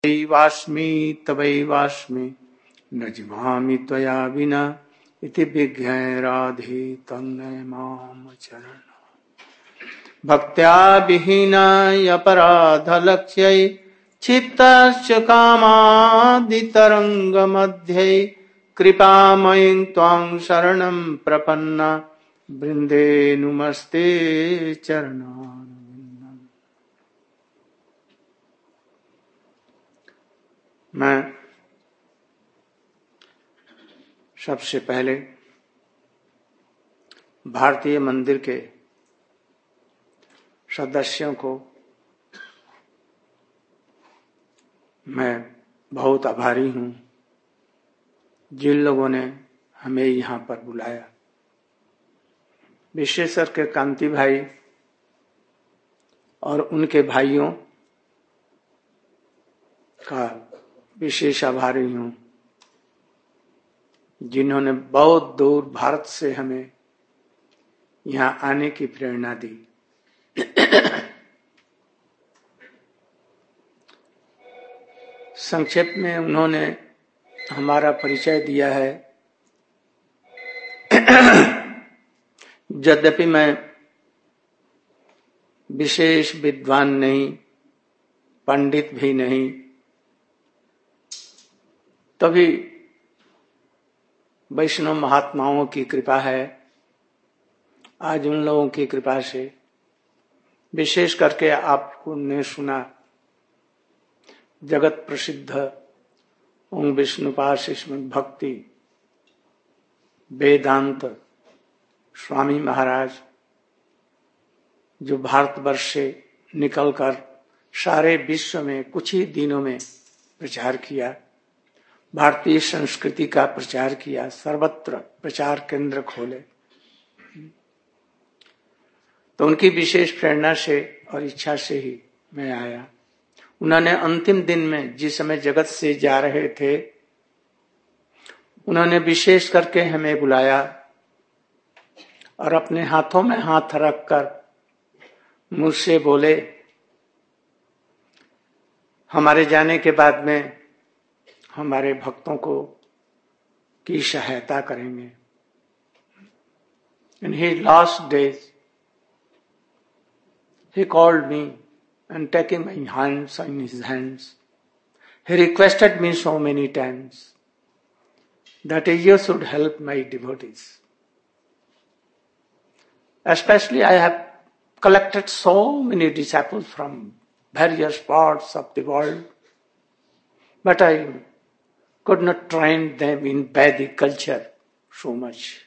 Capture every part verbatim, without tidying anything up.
वास्मि तवैवास्मि न जिमामि त्वया विना इति विज्ञाय राधे तन्नय माम चरण भक्त्या विहीनाय अपराधलक्ष्यै क्षिप्तस्य कामादितरङ्गमध्ये कृपामयीं त्वां शरणं प्रपन्ना वृन्दे नुमस्ते चरणारविन्दम्। मैं सबसे पहले भारतीय मंदिर के सदस्यों को मैं बहुत आभारी हूं, जिन लोगों ने हमें यहाँ पर बुलाया। विशेषकर के कांति भाई और उनके भाइयों का विशेष आभारी हूं, जिन्होंने बहुत दूर भारत से हमें यहाँ आने की प्रेरणा दी। संक्षेप में उन्होंने हमारा परिचय दिया है। यद्यपि मैं विशेष विद्वान नहीं, पंडित भी नहीं, तभी वैष्णव महात्माओं की कृपा है। आज उन लोगों की कृपा से, विशेष करके आपको ने सुना जगत प्रसिद्ध ओम विष्णुपाद श्रीमद् भक्ति वेदांत स्वामी महाराज, जो भारतवर्ष से निकलकर सारे विश्व में कुछ ही दिनों में प्रचार किया, भारतीय संस्कृति का प्रचार किया, सर्वत्र प्रचार केंद्र खोले। तो उनकी विशेष प्रेरणा से और इच्छा से ही मैं आया। उन्होंने अंतिम दिन में जिस समय जगत से जा रहे थे, उन्होंने विशेष करके हमें बुलाया और अपने हाथों में हाथ रखकर मुझसे बोले, हमारे जाने के बाद में हमारे भक्तों को की सहायता करेंगे। In his last days, he called me and taking my hands in his hands, he requested me so many times that you should help my devotees. Especially I have collected so many disciples from various parts of the world, but I could not train them in Vedic culture so much.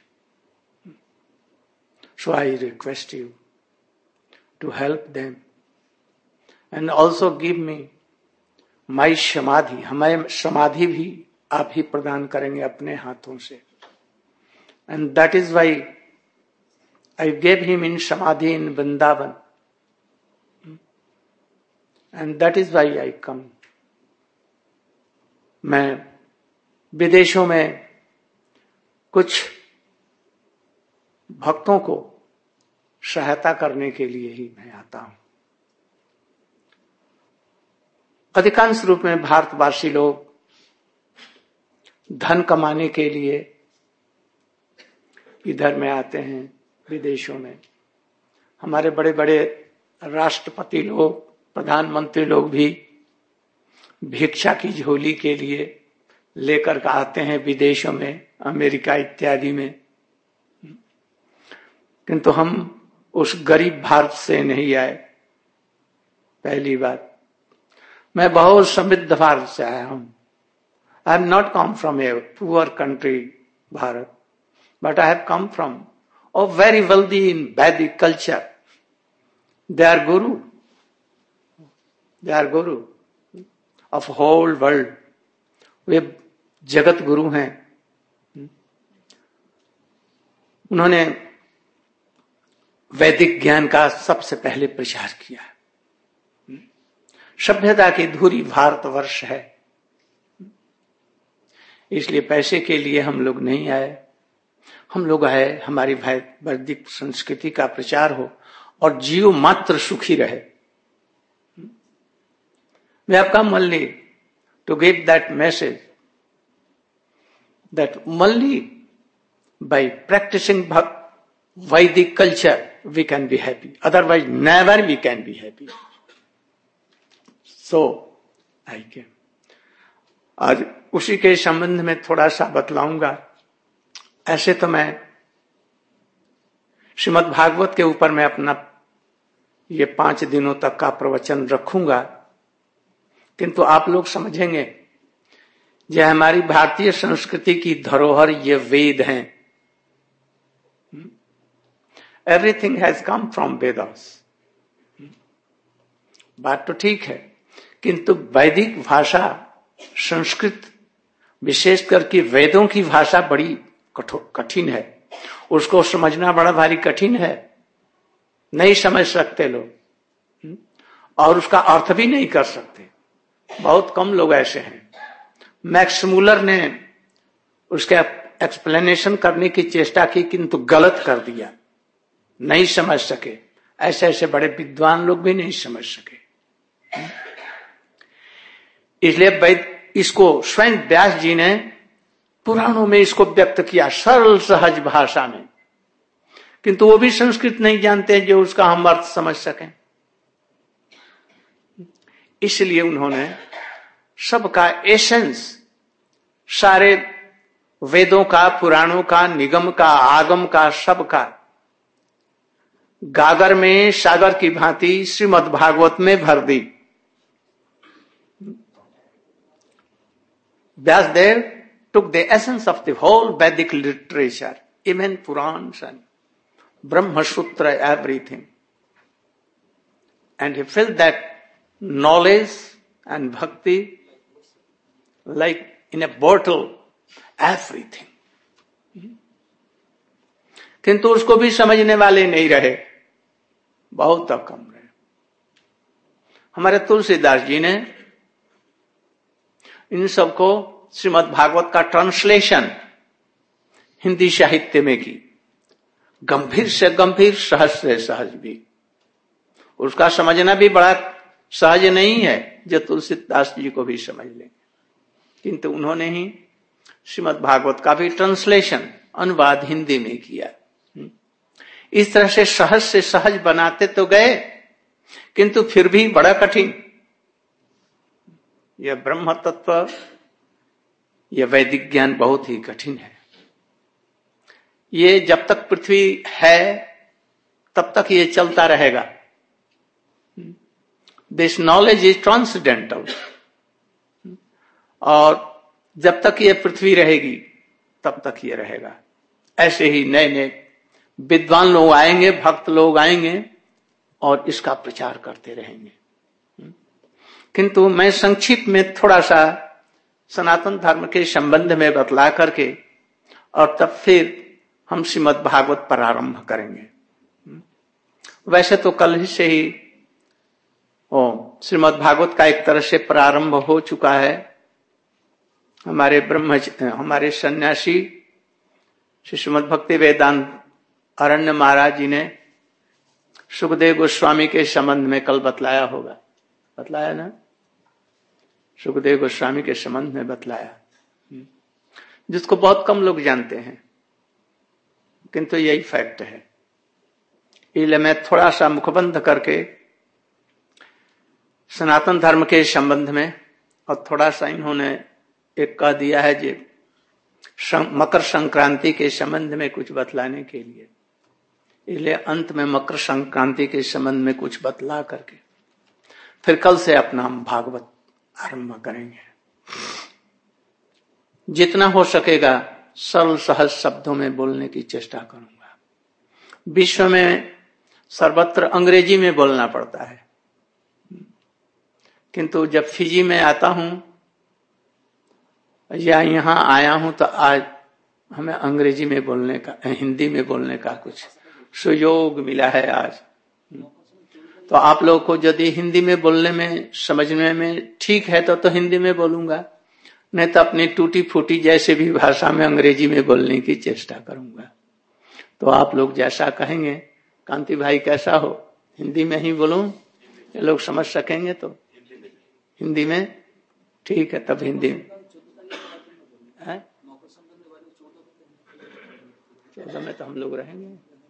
So I request you to help them and also give me my samadhi. हमें समाधि भी आप ही प्रदान करेंगे अपने हाथों से. And that is why I gave him in samadhi in Vrindavan. And that is why I come. मैं विदेशों में कुछ भक्तों को सहायता करने के लिए ही मैं आता हूं. अधिकांश रूप में भारतवासी लोग धन कमाने के लिए इधर में आते हैं, विदेशों में. हमारे बड़े बड़े राष्ट्रपति लोग, प्रधानमंत्री लोग भी भिक्षा की झोली के लिए लेकर के आते हैं विदेशों में, अमेरिका इत्यादि में. किंतु हम उस गरीब भारत से नहीं आए. पहली बात, मैं बहुत समृद्ध भारत से आया हूं. I am not come from a poor country Bharat, but I have come from a very wealthy in Vedic culture. They are guru, they are guru of whole world. वे जगत गुरु हैं. उन्होंने वैदिक ज्ञान का सबसे पहले प्रचार किया. सभ्यता की धुरी भारतवर्ष है, इसलिए पैसे के लिए हम लोग नहीं आए. हम लोग आए हमारी वैदिक संस्कृति का प्रचार हो और जीव मात्र सुखी रहे. मैं आपका मल्ली to give that message that only by practicing Vedic culture we can be happy. Otherwise, never we can be happy. So, I came. आज उसी के संबंध में थोड़ा सा बतलाऊंगा। ऐसे तो मैं श्रीमद् भागवत के ऊपर मैं अपना ये पांच दिनों तक का प्रवचन रखूंगा, किंतु आप लोग समझेंगे यह हमारी भारतीय संस्कृति की धरोहर ये वेद हैं। Everything has come from Vedas. बात तो ठीक है, किंतु वैदिक भाषा, संस्कृत विशेष करके वेदों की भाषा बड़ी कठिन है। उसको समझना बड़ा भारी कठिन है, नहीं समझ सकते लोग, और उसका अर्थ भी नहीं कर सकते। बहुत कम लोग ऐसे हैं। मैक्स मूलर ने उसके एक्सप्लेनेशन करने की चेष्टा की, किंतु गलत कर दिया, नहीं समझ सके। ऐसे ऐसे बड़े विद्वान लोग भी नहीं समझ सके। इसलिए इसको स्वयं व्यास जी ने पुराणों में इसको व्यक्त किया सरल सहज भाषा में, किंतु वो भी संस्कृत नहीं जानते जो उसका हम अर्थ समझ सकें। इसलिए उन्होंने सबका एसेंस, सारे वेदों का, पुराणों का, निगम का, आगम का, सबका गागर में सागर की भांति श्रीमद् भागवत में भर दी। Vyasdev took the essence of the whole Vedic literature, even Purans and Brahma Sutra, everything. And he felt that knowledge and bhakti like in a bottle, everything. किंतु उसको भी समझने वाले नहीं रहे, बहुत कम रहे। हमारे तुलसीदास जी ने इन सबको श्रीमद् भागवत का ट्रांसलेशन हिंदी साहित्य में की, गंभीर से गंभीर, सहज से सहज भी। उसका समझना भी बड़ा सहज नहीं है जो तुलसीदास जी को भी समझ लेंगे, किंतु उन्होंने ही श्रीमद् भागवत का भी ट्रांसलेशन, अनुवाद हिंदी में किया। इस तरह से सहज से सहज बनाते तो गए, किंतु फिर भी बड़ा कठिन। यह ब्रह्म तत्व, यह वैदिक ज्ञान बहुत ही कठिन है। ये जब तक पृथ्वी है तब तक ये चलता रहेगा। दिस नॉलेज इज ट्रांसडेंटल, और जब तक ये पृथ्वी रहेगी तब तक ये रहेगा। ऐसे ही नए नए विद्वान लोग आएंगे, भक्त लोग आएंगे और इसका प्रचार करते रहेंगे। किंतु मैं संक्षिप्त में थोड़ा सा सनातन धर्म के संबंध में बतला करके और तब फिर हम श्रीमद् भागवत पर आरंभ करेंगे। वैसे तो कल ही से ही ओ श्रीमद् भागवत का एक तरह से प्रारंभ हो चुका है। हमारे ब्रह्म हमारे सन्यासी श्री श्रीमद् भक्ति वेदांत अरण्य महाराज जी ने सुखदेव गोस्वामी के संबंध में कल बतलाया होगा, बतलाया ना? सुखदेव गोस्वामी के संबंध में बतलाया, जिसको बहुत कम लोग जानते हैं, किंतु यही फैक्ट है। इसलिए मैं थोड़ा सा मुखबंध करके सनातन धर्म के संबंध में, और थोड़ा सा इन्होंने एक कह दिया है जी मकर संक्रांति के संबंध में कुछ बतलाने के लिए। इसलिए अंत में मकर संक्रांति के संबंध में कुछ बतला करके फिर कल से अपना हम भागवत आरंभ करेंगे। जितना हो सकेगा सरल सहज शब्दों में बोलने की चेष्टा करूंगा। विश्व में सर्वत्र अंग्रेजी में बोलना पड़ता है, किंतु जब फिजी में आता हूं या यहां आया हूं तो आज हमें अंग्रेजी में बोलने का, हिंदी में बोलने का कुछ सुयोग मिला है आज। तो आप लोगों को यदि हिंदी में बोलने में, समझने में ठीक है तो तो हिंदी में बोलूंगा, नहीं तो अपनी टूटी फूटी जैसे भी भाषा में अंग्रेजी में बोलने की चेष्टा करूंगा। तो आप लोग जैसा कहेंगे, कांति भाई कैसा हो, हिंदी में ही बोलूं, ये लोग समझ सकेंगे तो हिंदी में। ठीक है, तब हिंदी में चौदह में तो हम लोग रहेंगे,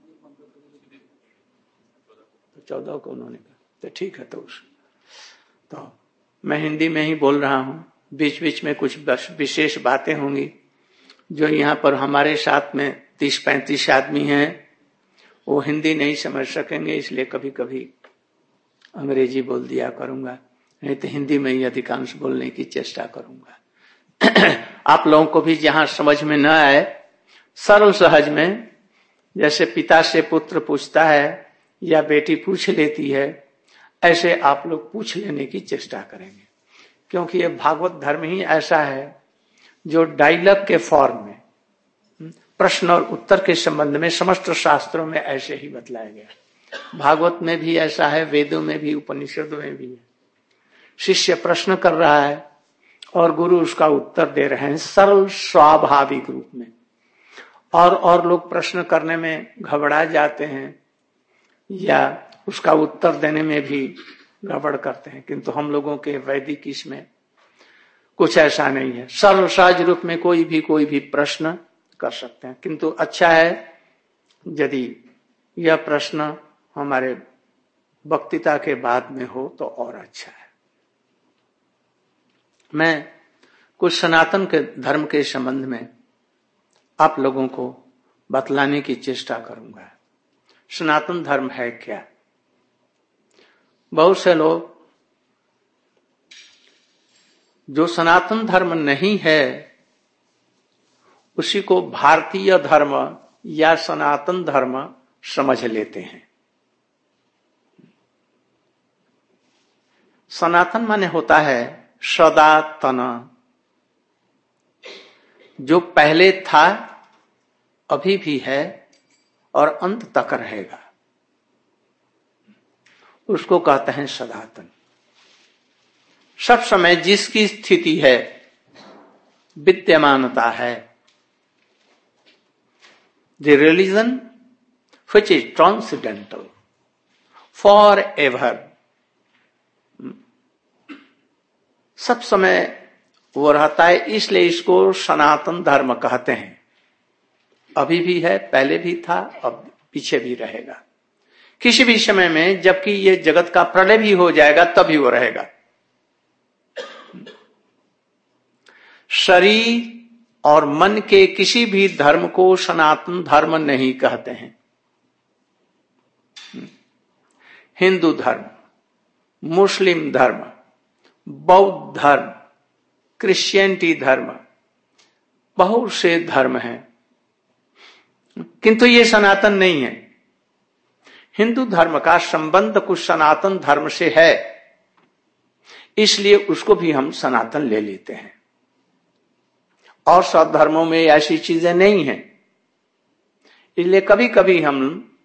तो चौदह को उन्होंने कहा, तो ठीक है। तो उस तो मैं हिंदी में ही बोल रहा हूँ। बीच बीच में कुछ विशेष बातें होंगी जो यहाँ पर हमारे साथ में तीस पैंतीस आदमी हैं, वो हिंदी नहीं समझ सकेंगे, इसलिए कभी कभी अंग्रेजी बोल दिया करूंगा, नहीं तो हिंदी में ही अधिकांश बोलने की चेष्टा करूंगा। आप लोगों को भी जहां समझ में न आए, सरल सहज में, जैसे पिता से पुत्र पूछता है या बेटी पूछ लेती है, ऐसे आप लोग पूछ लेने की चेष्टा करेंगे, क्योंकि ये भागवत धर्म ही ऐसा है जो डायलॉग के फॉर्म में, प्रश्न और उत्तर के संबंध में समस्त शास्त्रों में ऐसे ही बतलाया गया। भागवत में भी ऐसा है, वेदों में भी, उपनिषदों में भी है। शिष्य प्रश्न कर रहा है और गुरु उसका उत्तर दे रहे हैं सरल स्वाभाविक रूप में, और और लोग प्रश्न करने में घबरा जाते हैं या उसका उत्तर देने में भी गड़बड़ करते हैं, किंतु हम लोगों के वैदिक इसमें कुछ ऐसा नहीं है। सरल सहज रूप में कोई भी कोई भी प्रश्न कर सकते हैं, किंतु अच्छा है यदि यह प्रश्न हमारे वक्तृता के बाद में हो तो और अच्छा है। मैं कुछ सनातन के धर्म के संबंध में आप लोगों को बतलाने की चेष्टा करूंगा। सनातन धर्म है क्या? बहुत से लोग जो सनातन धर्म नहीं है उसी को भारतीय धर्म या सनातन धर्म समझ लेते हैं। सनातन माने होता है सदातन, जो पहले था, अभी भी है और अंत तक रहेगा, उसको कहते हैं सनातन। सब समय जिसकी स्थिति है, विद्यमानता है। The religion which is transcendental, forever, सब समय वो रहता है, इसलिए इसको सनातन धर्म कहते हैं। अभी भी है, पहले भी था, अब पीछे भी रहेगा। किसी भी समय में जबकि ये जगत का प्रलय भी हो जाएगा तभी वो रहेगा। शरीर और मन के किसी भी धर्म को सनातन धर्म नहीं कहते हैं। हिंदू धर्म, मुस्लिम धर्म, बौद्ध धर्म, क्रिश्चियनिटी धर्म, बहुत से धर्म हैं, किंतु ये सनातन नहीं है। हिंदू धर्म का संबंध कुछ सनातन धर्म से है, इसलिए उसको भी हम सनातन ले लेते हैं। और सब धर्मों में ऐसी चीजें नहीं हैं, इसलिए कभी कभी हम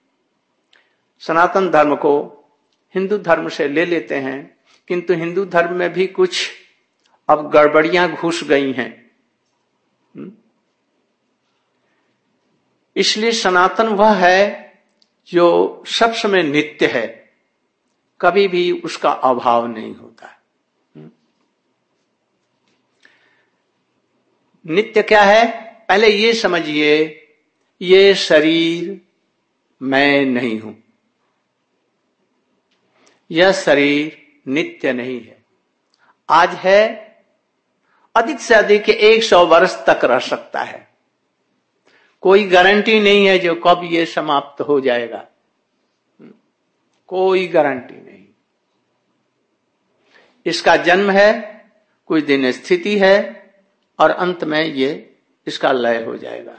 सनातन धर्म को हिंदू धर्म से ले लेते हैं, किंतु हिंदू धर्म में भी कुछ अब गड़बड़ियां घुस गई हैं। इसलिए सनातन वह है जो सब समय नित्य है, कभी भी उसका अभाव नहीं होता। नित्य क्या है? पहले ये समझिए, ये शरीर मैं नहीं हूं, यह शरीर नित्य नहीं है। आज है, अधिक से अधिक एक सौ वर्ष तक रह सकता है, कोई गारंटी नहीं है जो कब ये समाप्त हो जाएगा, कोई गारंटी नहीं। इसका जन्म है, कुछ दिन स्थिति है और अंत में ये इसका लय हो जाएगा।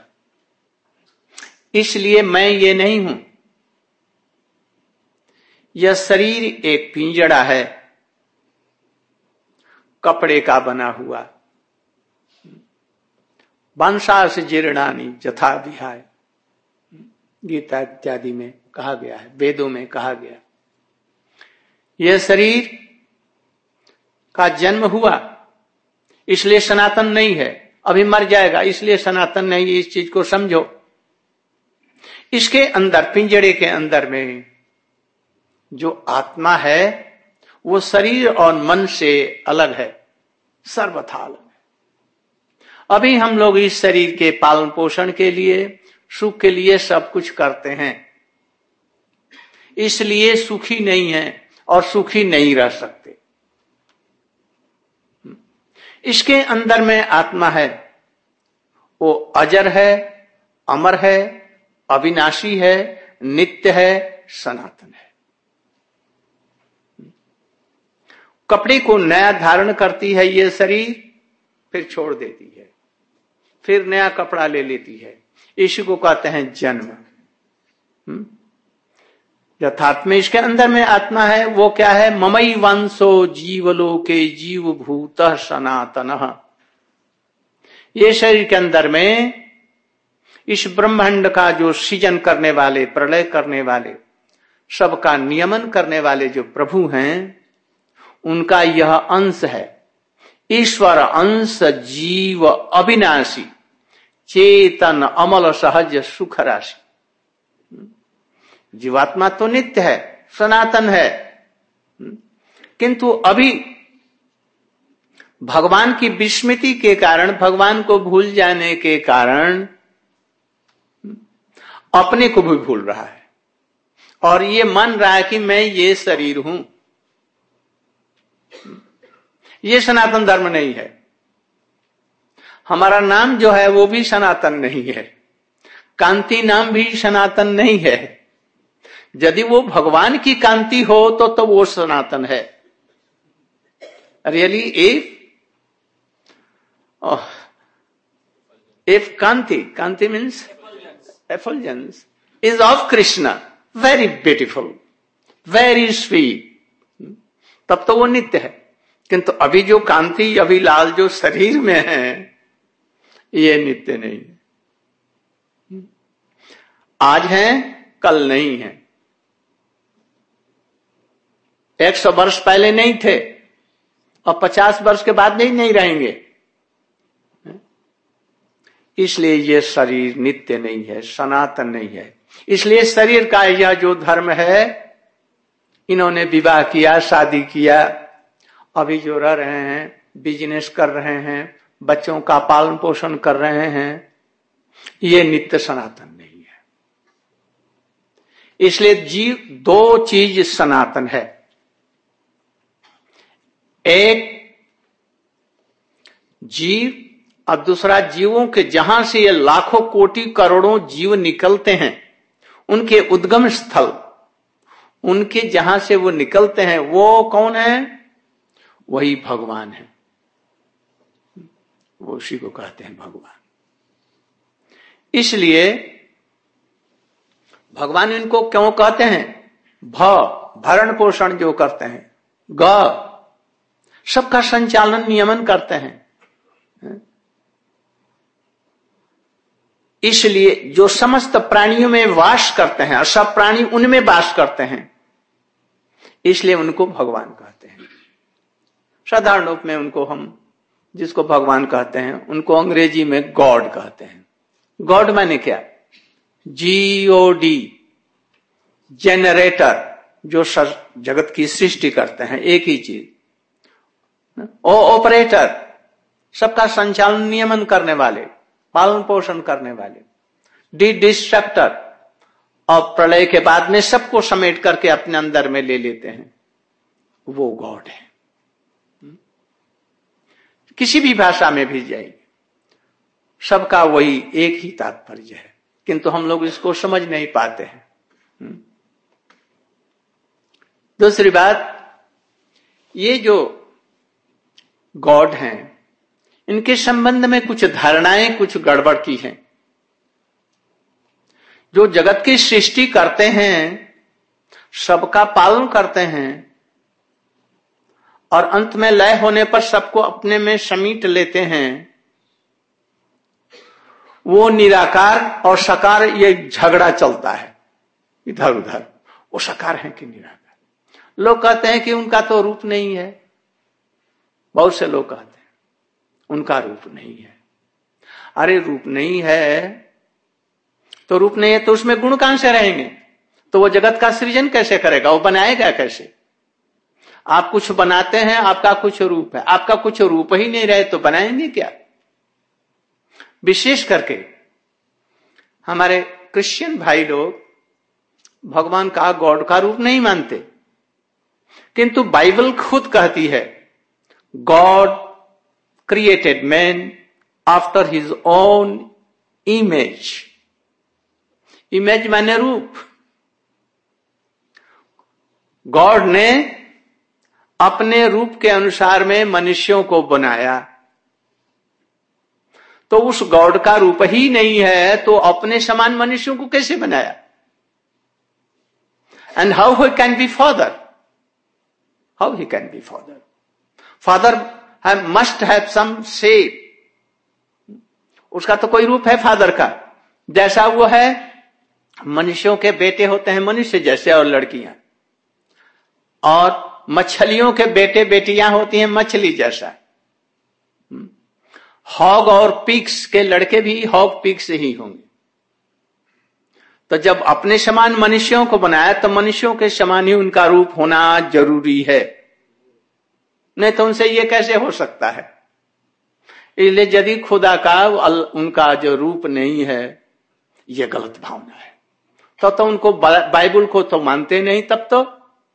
इसलिए मैं ये नहीं हूं। यह शरीर एक पिंजड़ा है, कपड़े का बना हुआ। वंशास जीर्णानि यथा विहाय, गीता इत्यादि में कहा गया है, वेदों में कहा गया। यह शरीर का जन्म हुआ इसलिए सनातन नहीं है, अभी मर जाएगा इसलिए सनातन नहीं। इस चीज को समझो। इसके अंदर, पिंजड़े के अंदर में जो आत्मा है वो शरीर और मन से अलग है, सर्वथा। अभी हम लोग इस शरीर के पालन पोषण के लिए, सुख के लिए सब कुछ करते हैं, इसलिए सुखी नहीं है और सुखी नहीं रह सकते। इसके अंदर में आत्मा है, वो अजर है, अमर है, अविनाशी है, नित्य है, सनातन है। कपड़े को नया धारण करती है ये शरीर, फिर छोड़ देती है, फिर नया कपड़ा ले लेती है। इसी को कहते हैं जन्म। यथार्थ में इसके अंदर में आत्मा है, वो क्या है? ममई वंशो जीवलोके जीव भूत सनातन। ये शरीर के अंदर में इस ब्रह्मांड का जो सृजन करने वाले, प्रलय करने वाले, सबका नियमन करने वाले जो प्रभु हैं, उनका यह अंश है। ईश्वर अंश जीव अविनाशी, चेतन अमल सहज सुख राशि। जीवात्मा तो नित्य है, सनातन है, किंतु अभी भगवान की विस्मृति के कारण, भगवान को भूल जाने के कारण अपने को भी भूल रहा है और ये मान रहा है कि मैं ये शरीर हूं। ये सनातन धर्म नहीं है। हमारा नाम जो है वो भी सनातन नहीं है, कांति नाम भी सनातन नहीं है। यदि वो भगवान की कांति हो तो तो वो सनातन है। Really if if kanti, kanti means effulgence is of Krishna, very beautiful, very sweet, तब तो वो नित्य है। किंतु अभी जो कांति, अभी लाल जो शरीर में है, ये नित्य नहीं है। आज है, कल नहीं है। एक सौ वर्ष पहले नहीं थे और पचास वर्ष के बाद नहीं नहीं रहेंगे। इसलिए ये शरीर नित्य नहीं है, सनातन नहीं है। इसलिए शरीर का यह जो धर्म है, इन्होंने विवाह किया, शादी किया, अभी जो रह रहे हैं, बिजनेस कर रहे हैं, बच्चों का पालन पोषण कर रहे हैं, ये नित्य सनातन नहीं है। इसलिए जीव, दो चीज सनातन है। एक जीव और दूसरा जीवों के, जहां से ये लाखों कोटि करोड़ों जीव निकलते हैं, उनके उद्गम स्थल, उनके जहां से वो निकलते हैं, वो कौन है? वही भगवान है। वो उसी को कहते हैं भगवान। इसलिए भगवान इनको क्यों कहते हैं? भ, भरण पोषण जो करते हैं, ग, सबका संचालन नियमन करते हैं। इसलिए जो समस्त प्राणियों में वास करते हैं और सब प्राणी उनमें वास करते हैं, इसलिए उनको भगवान कहते हैं। साधारण रूप में उनको हम, जिसको भगवान कहते हैं, उनको अंग्रेजी में गॉड कहते हैं। गॉड माने क्या? जी ओ डी, जेनरेटर, जो जगत की सृष्टि करते हैं, एक ही चीज। ओ ऑपरेटर, सबका संचालन नियमन करने वाले, पालन पोषण करने वाले। डी डिस्ट्रक्टर, और प्रलय के बाद में सबको समेट करके अपने अंदर में ले लेते हैं, वो गॉड है। किसी भी भाषा में भी जाइए, सबका वही एक ही तात्पर्य है, किंतु हम लोग इसको समझ नहीं पाते हैं। दूसरी बात, ये जो गॉड हैं, इनके संबंध में कुछ धारणाएं कुछ गड़बड़ की हैं। जो जगत की सृष्टि करते हैं, सबका पालन करते हैं और अंत में लय होने पर सबको अपने में समीट लेते हैं, वो निराकार और साकार, ये झगड़ा चलता है इधर उधर। वो साकार है कि निराकार? लोग कहते हैं कि उनका तो रूप नहीं है। बहुत से लोग कहते हैं उनका रूप नहीं है। अरे रूप नहीं है तो रूप नहीं है तो उसमें गुण कहां से रहेंगे? तो वो जगत का सृजन कैसे करेगा? वो बनाएगा कैसे? आप कुछ बनाते हैं, आपका कुछ रूप है, आपका कुछ रूप ही नहीं रहे तो बनाएंगे क्या? विशेष करके हमारे क्रिश्चियन भाई लोग भगवान का, गॉड का रूप नहीं मानते, किंतु बाइबल खुद कहती है God created man after his own image. Image माने रूप। गॉड ने अपने रूप के अनुसार में मनुष्यों को बनाया, तो उस गॉड का रूप ही नहीं है तो अपने समान मनुष्यों को कैसे बनाया? And how he can be father? How he can be father? Father must have some shape. उसका तो कोई रूप है फादर का, जैसा वो है मनुष्यों के बेटे होते हैं मनुष्य जैसे, और लड़कियां, और मछलियों के बेटे बेटियां होती हैं मछली जैसा। हॉग और पिग्स के लड़के भी हॉग पिग्स ही होंगे। तो जब अपने समान मनुष्यों को बनाया तो मनुष्यों के समान ही उनका रूप होना जरूरी है, नहीं तो उनसे ये कैसे हो सकता है? इसलिए यदि खुदा का उनका जो रूप नहीं है, ये गलत भावना है। तो तो उनको बाइबल को तो मानते नहीं। तब तो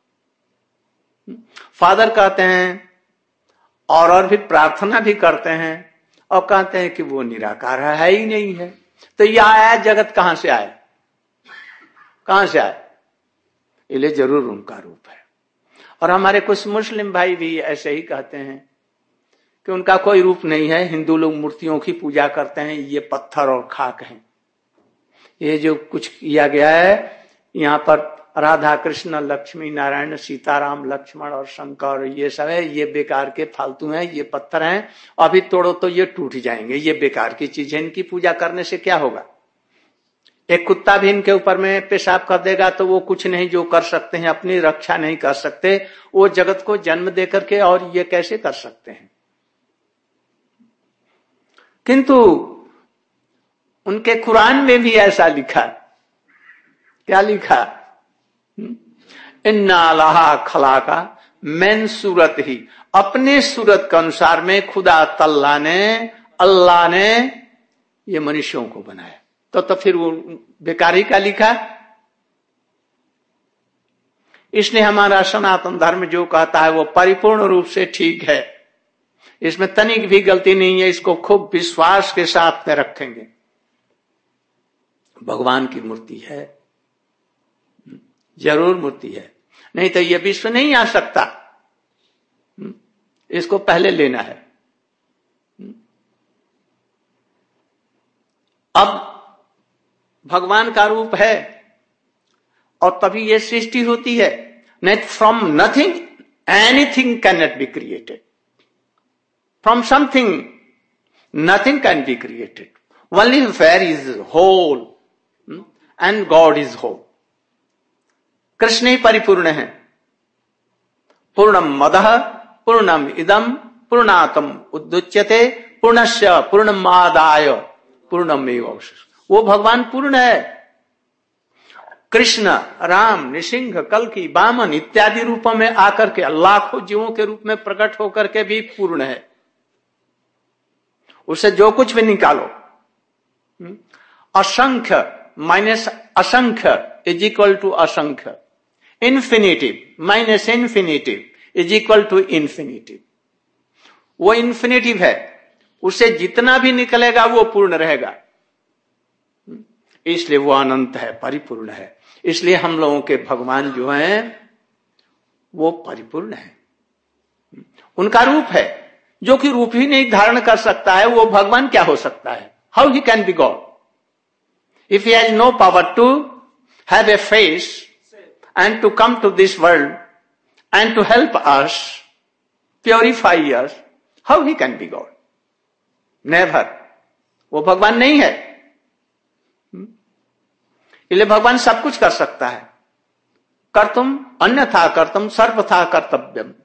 फादर कहते हैं और और भी प्रार्थना भी करते हैं और कहते हैं कि वो निराकार है ही नहीं है। तो यह आया जगत कहां से आया? कहां से आया? इसलिए जरूर उनका रूप है। और हमारे कुछ मुस्लिम भाई भी ऐसे ही कहते हैं कि उनका कोई रूप नहीं है। हिंदू लोग मूर्तियों की पूजा करते हैं, ये पत्थर और खाक हैं। ये जो कुछ किया गया है यहाँ पर राधा कृष्ण लक्ष्मी नारायण सीताराम लक्ष्मण और शंकर, ये सब है, ये बेकार के फालतू हैं, ये पत्थर हैं, अभी तोड़ो तो ये टूट जाएंगे, ये बेकार की चीज है। इनकी पूजा करने से क्या होगा? एक कुत्ता भी इनके ऊपर में पेशाब कर देगा तो वो कुछ नहीं जो कर सकते हैं, अपनी रक्षा नहीं कर सकते, वो जगत को जन्म दे करके, और ये कैसे कर सकते हैं? किंतु उनके कुरान में भी ऐसा लिखा। क्या लिखा? इन्ना अल्लाह खला का मैन सूरत ही, अपने सूरत के अनुसार में खुदा तल्ला ने, अल्लाह ने ये मनुष्यों को बनाया। तो तो फिर वो बेकारी का लिखा। इसलिए हमारा सनातन धर्म जो कहता है वो परिपूर्ण रूप से ठीक है, इसमें तनिक भी गलती नहीं है। इसको खूब विश्वास के साथ में रखेंगे। भगवान की मूर्ति है, जरूर मूर्ति है, नहीं तो यह विश्व नहीं आ सकता। इसको पहले लेना है। अब भगवान का रूप है और तभी यह सृष्टि होती है। नहीं, from nothing anything can not be created. From something nothing can be created. Only where is whole and God is whole. Krishna ही परिपूर्ण है। पूर्णम मदः पूर्णम इदम पूर्णातम उद्युच्यते पूर्णस्य पूर्णमादाय पूर्णमेव अवशिष्यते। वो भगवान पूर्ण है। कृष्ण, राम, नृसिंह, कल्कि, वामन इत्यादि रूपों में आकर के लाखों जीवों के रूप में प्रकट होकर के भी पूर्ण है। उसे जो कुछ भी निकालो, असंख्य माइनस असंख्य इज इक्वल टू असंख्य, infinitive minus infinitive is equal to infinitive. वो इन्फिनिटिव है, उससे जितना भी निकलेगा वो पूर्ण रहेगा। इसलिए वो अनंत है, परिपूर्ण है। इसलिए हम लोगों के भगवान जो हैं वो परिपूर्ण है। उनका रूप है, जो कि रूप ही नहीं धारण कर सकता है, वो भगवान क्या हो सकता है? How he can be God if he has no power to have a face and to come to this world and to help us, purify us? How he can be God? Never. वो भगवान नहीं है। इसलिए भगवान सब कुछ कर सकता है। कर्तुम अन्यथा कर्तुम सर्वथा कर्तव्यम।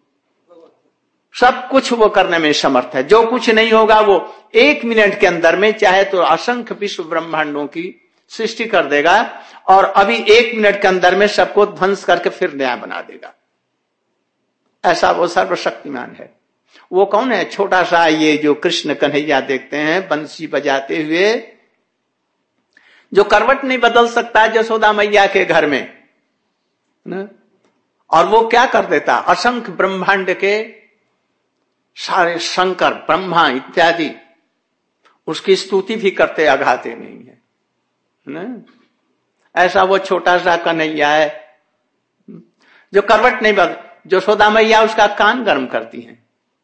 सब कुछ वो करने में समर्थ है। जो कुछ नहीं होगा वो एक मिनट के अंदर में चाहे तो असंख्य विश्व ब्रह्मांडों की सृष्टि कर देगा और अभी एक मिनट के अंदर में सबको ध्वंस करके फिर नया बना देगा। ऐसा वो सर्वशक्तिमान है। वो कौन है? छोटा सा ये जो कृष्ण कन्हैया देखते हैं बंसी बजाते हुए, जो करवट नहीं बदल सकता यशोदा मैया के घर में न? और वो क्या कर देता? असंख्य ब्रह्मांड के सारे शंकर ब्रह्मा इत्यादि उसकी स्तुति भी करते अघाते नहीं है न? ऐसा वो छोटा सा कन्हैया है जो करवट नहीं बदल, यशोदा मैया उसका कान गर्म करती हैं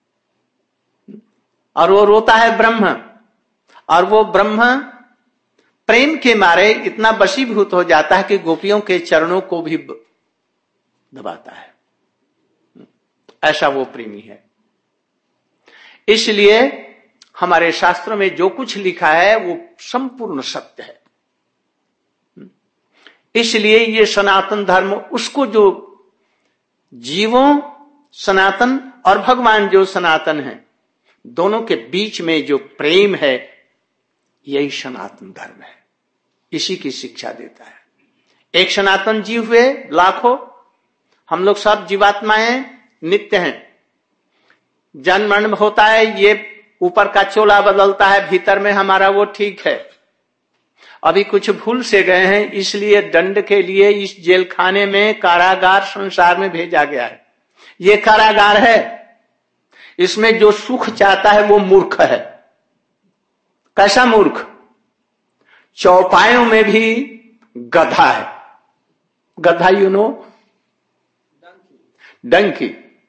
और वो रोता है ब्रह्म, और वो ब्रह्म प्रेम के मारे इतना वशीभूत हो जाता है कि गोपियों के चरणों को भी दबाता है। ऐसा वो प्रेमी है। इसलिए हमारे शास्त्रों में जो कुछ लिखा है वो संपूर्ण सत्य है। इसलिए ये सनातन धर्म उसको जो जीवों सनातन और भगवान जो सनातन है दोनों के बीच में जो प्रेम है यही सनातन धर्म है। इसी की शिक्षा देता है। एक सनातन जीव हुए लाखों, हम लोग सब जीवात्माएं नित्य हैं। जन्म मरण होता है, ये ऊपर का चोला बदलता है, भीतर में हमारा वो ठीक है। अभी कुछ भूल से गए हैं इसलिए दंड के लिए इस जेल खाने में कारागार संसार में भेजा गया है। ये कारागार है, इसमें जो सुख चाहता है वो मूर्ख है। कैसा मूर्ख? चौपायों में भी गधा है। गधा यू नो, डंकी।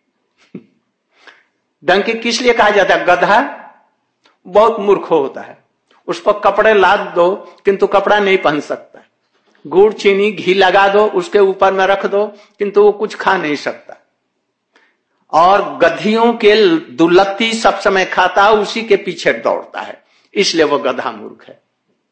डंकी किस लिए कहा जाता है? गधा बहुत मूर्ख होता है। उस पर कपड़े लाद दो किंतु कपड़ा नहीं पहन सकता। गुड़ चीनी घी लगा दो उसके ऊपर में रख दो किंतु वो कुछ खा नहीं सकता। और गधियों के दुलत्ती सब समय खाता, उसी के पीछे दौड़ता है, इसलिए वो गधा मूर्ख है।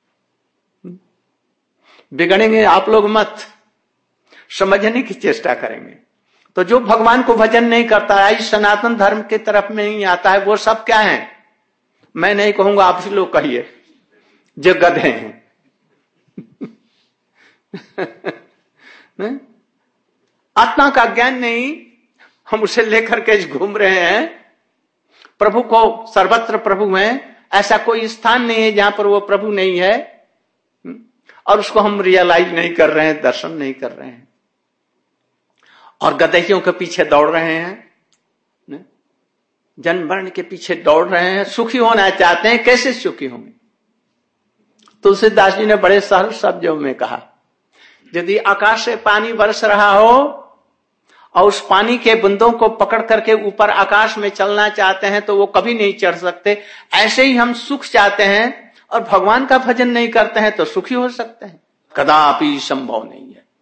बिगड़ेंगे आप लोग मत, समझने की चेष्टा करेंगे। तो जो भगवान को भजन नहीं करता है, इस सनातन धर्म की तरफ में नहीं आता है, वो सब क्या है? मैं नहीं कहूंगा, आप ही लोग कहिए, जो गधे हैं। आत्मा का ज्ञान नहीं, हम उसे लेकर के घूम रहे हैं। प्रभु को सर्वत्र प्रभु हैं, ऐसा कोई स्थान नहीं है जहां पर वो प्रभु नहीं है, और उसको हम रियलाइज नहीं कर रहे हैं, दर्शन नहीं कर रहे हैं, और गधेयों के पीछे दौड़ रहे हैं, जन्म मरण के पीछे दौड़ रहे हैं। सुखी होना चाहते हैं, कैसे सुखी होंगे? तुलसीदास जी ने बड़े सरल शब्दों में कहा, यदि आकाश से पानी बरस रहा हो और उस पानी के बूंदों को पकड़ करके ऊपर आकाश में चलना चाहते हैं तो वो कभी नहीं चढ़ सकते। ऐसे ही हम सुख चाहते हैं और भगवान का भजन नहीं करते हैं तो सुखी हो सकते हैं? कदापि संभव नहीं है।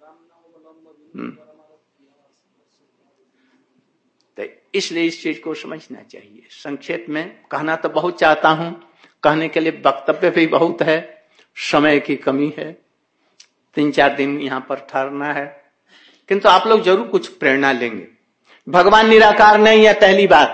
तो इसलिए इस चीज को समझना चाहिए। संक्षेप में कहना तो बहुत चाहता हूं, कहने के लिए वक्तव्य भी बहुत है, समय की कमी है, तीन चार दिन यहां पर ठहरना है, किंतु आप लोग जरूर कुछ प्रेरणा लेंगे। भगवान निराकार नहीं है, पहली बात।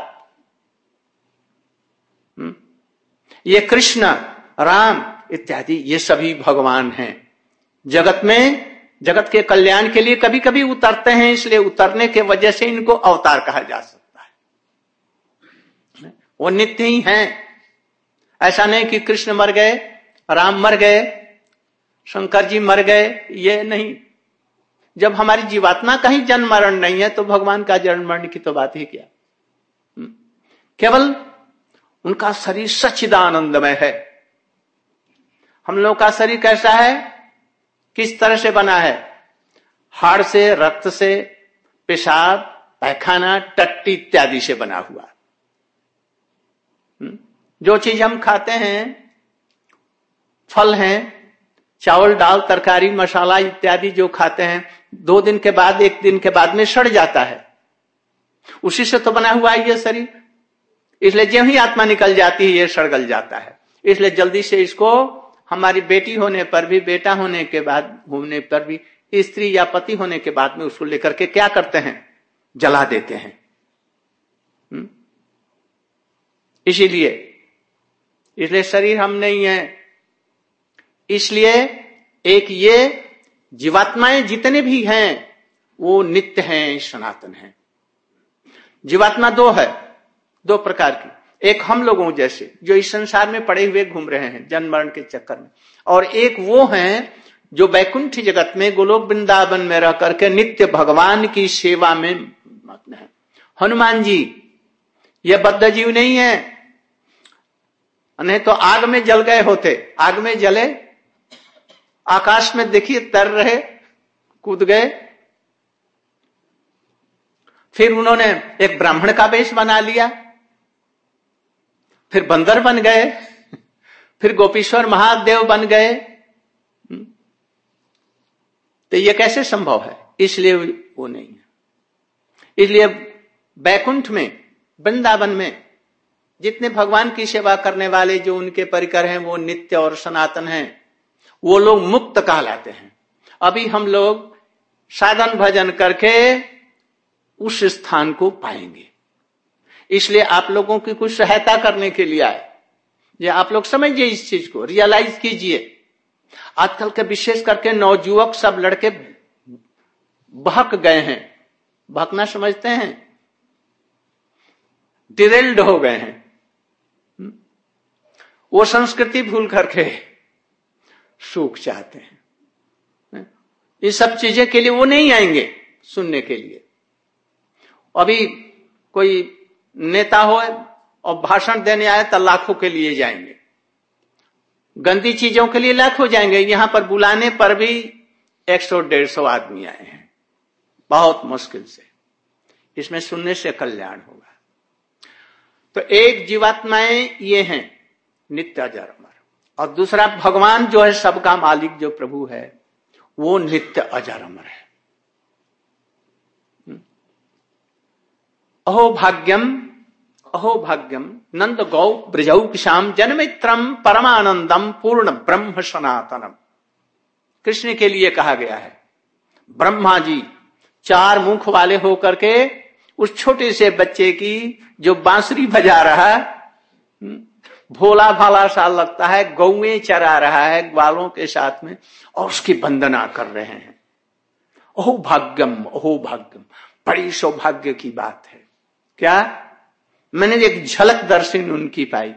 ये कृष्ण राम इत्यादि ये सभी भगवान हैं। जगत में जगत के कल्याण के लिए कभी कभी उतरते हैं, इसलिए उतरने के वजह से इनको अवतार कहा जा सकता है। वो नित्य ही हैं। ऐसा नहीं कि कृष्ण मर गए, राम मर गए, शंकर जी मर गए, ये नहीं। जब हमारी जीवात्मा का ही जन्म मरण नहीं है तो भगवान का जन्म मरण की तो बात ही क्या। केवल उनका शरीर सच्चिदानंदमय है। हम लोग का शरीर कैसा है, किस तरह से बना है? हाड़ से, रक्त से, पेशाब, पैखाना, टट्टी इत्यादि से बना हुआ। जो चीज हम खाते हैं, फल हैं, चावल दाल तरकारी मसाला इत्यादि जो खाते हैं, दो दिन के बाद एक दिन के बाद में सड़ जाता है। उसी से तो बना हुआ है ये शरीर। इसलिए जो ही आत्मा निकल जाती है ये सड़गल जाता है। इसलिए जल्दी से इसको हमारी बेटी होने पर भी, बेटा होने के बाद होने पर भी, स्त्री या पति होने के बाद में उसको लेकर के क्या करते हैं? जला देते हैं। इसीलिए इसलिए शरीर हम नहीं है। इसलिए एक ये जीवात्माएं जितने भी हैं वो नित्य हैं, सनातन हैं। जीवात्मा दो है, दो प्रकार की। एक हम लोगों जैसे जो इस संसार में पड़े हुए घूम रहे हैं जन्म मरण के चक्कर में, और एक वो हैं जो वैकुंठ जगत में गोलोक वृंदावन में रह करके नित्य भगवान की सेवा में मग्न है। हनुमान जी ये बद्ध जीव नहीं है, नहीं तो आग में जल गए होते। आग में जले, आकाश में देखिए तर रहे, कूद गए। फिर उन्होंने एक ब्राह्मण का वेश बना लिया, फिर बंदर बन गए, फिर गोपीश्वर महादेव बन गए। तो ये कैसे संभव है? इसलिए वो नहीं है। इसलिए बैकुंठ में, वृंदावन में जितने भगवान की सेवा करने वाले जो उनके परिकर हैं वो नित्य और सनातन हैं, वो लोग मुक्त कहलाते हैं। अभी हम लोग साधन भजन करके उस स्थान को पाएंगे। इसलिए आप लोगों की कुछ सहायता करने के लिए आए। ये आप लोग समझिए, इस चीज को रियलाइज कीजिए। आजकल के विशेष करके नवजुवक सब लड़के बहक गए हैं। बहकना समझते हैं? डिरेल्ड हो गए हैं। वो संस्कृति भूल करके सुख चाहते हैं। ये सब चीजें के लिए वो नहीं आएंगे सुनने के लिए। अभी कोई नेता हो और भाषण देने आए तो लाखों के लिए जाएंगे, गंदी चीजों के लिए लाखों जाएंगे। यहां पर बुलाने पर भी एक सौ डेढ़ सौ आदमी आए हैं, बहुत मुश्किल से। इसमें सुनने से कल्याण होगा। तो एक जीवात्माएं ये हैं नित्य अजर अमर, और दूसरा भगवान जो है सबका मालिक जो प्रभु है वो नित्य अजर अमर है। अहो भाग्यम अहो भाग्यम नंद गौ ब्रजौ किशाम जन्मित्रम परमानंदम पूर्ण ब्रह्म सनातनम। कृष्ण के लिए कहा गया है। ब्रह्मा जी चार मुख वाले होकर के उस छोटे से बच्चे की जो बांसुरी बजा रहा है, भोला भाला सा लगता है, गौएं चरा रहा है ग्वालों के साथ में, और उसकी वंदना कर रहे हैं। ओह भाग्यम ओह भाग्यम, बड़ी सौभाग्य की बात है। क्या? मैंने एक झलक दर्शन उनकी पाई।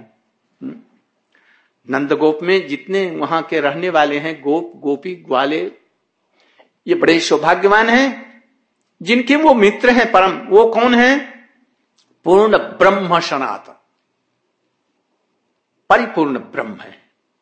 नंदगोप में जितने वहां के रहने वाले हैं, गोप गोपी ग्वाले, ये बड़े सौभाग्यवान हैं जिनके वो मित्र हैं परम। वो कौन है? पूर्ण ब्रह्म सनातन, परिपूर्ण ब्रह्म है,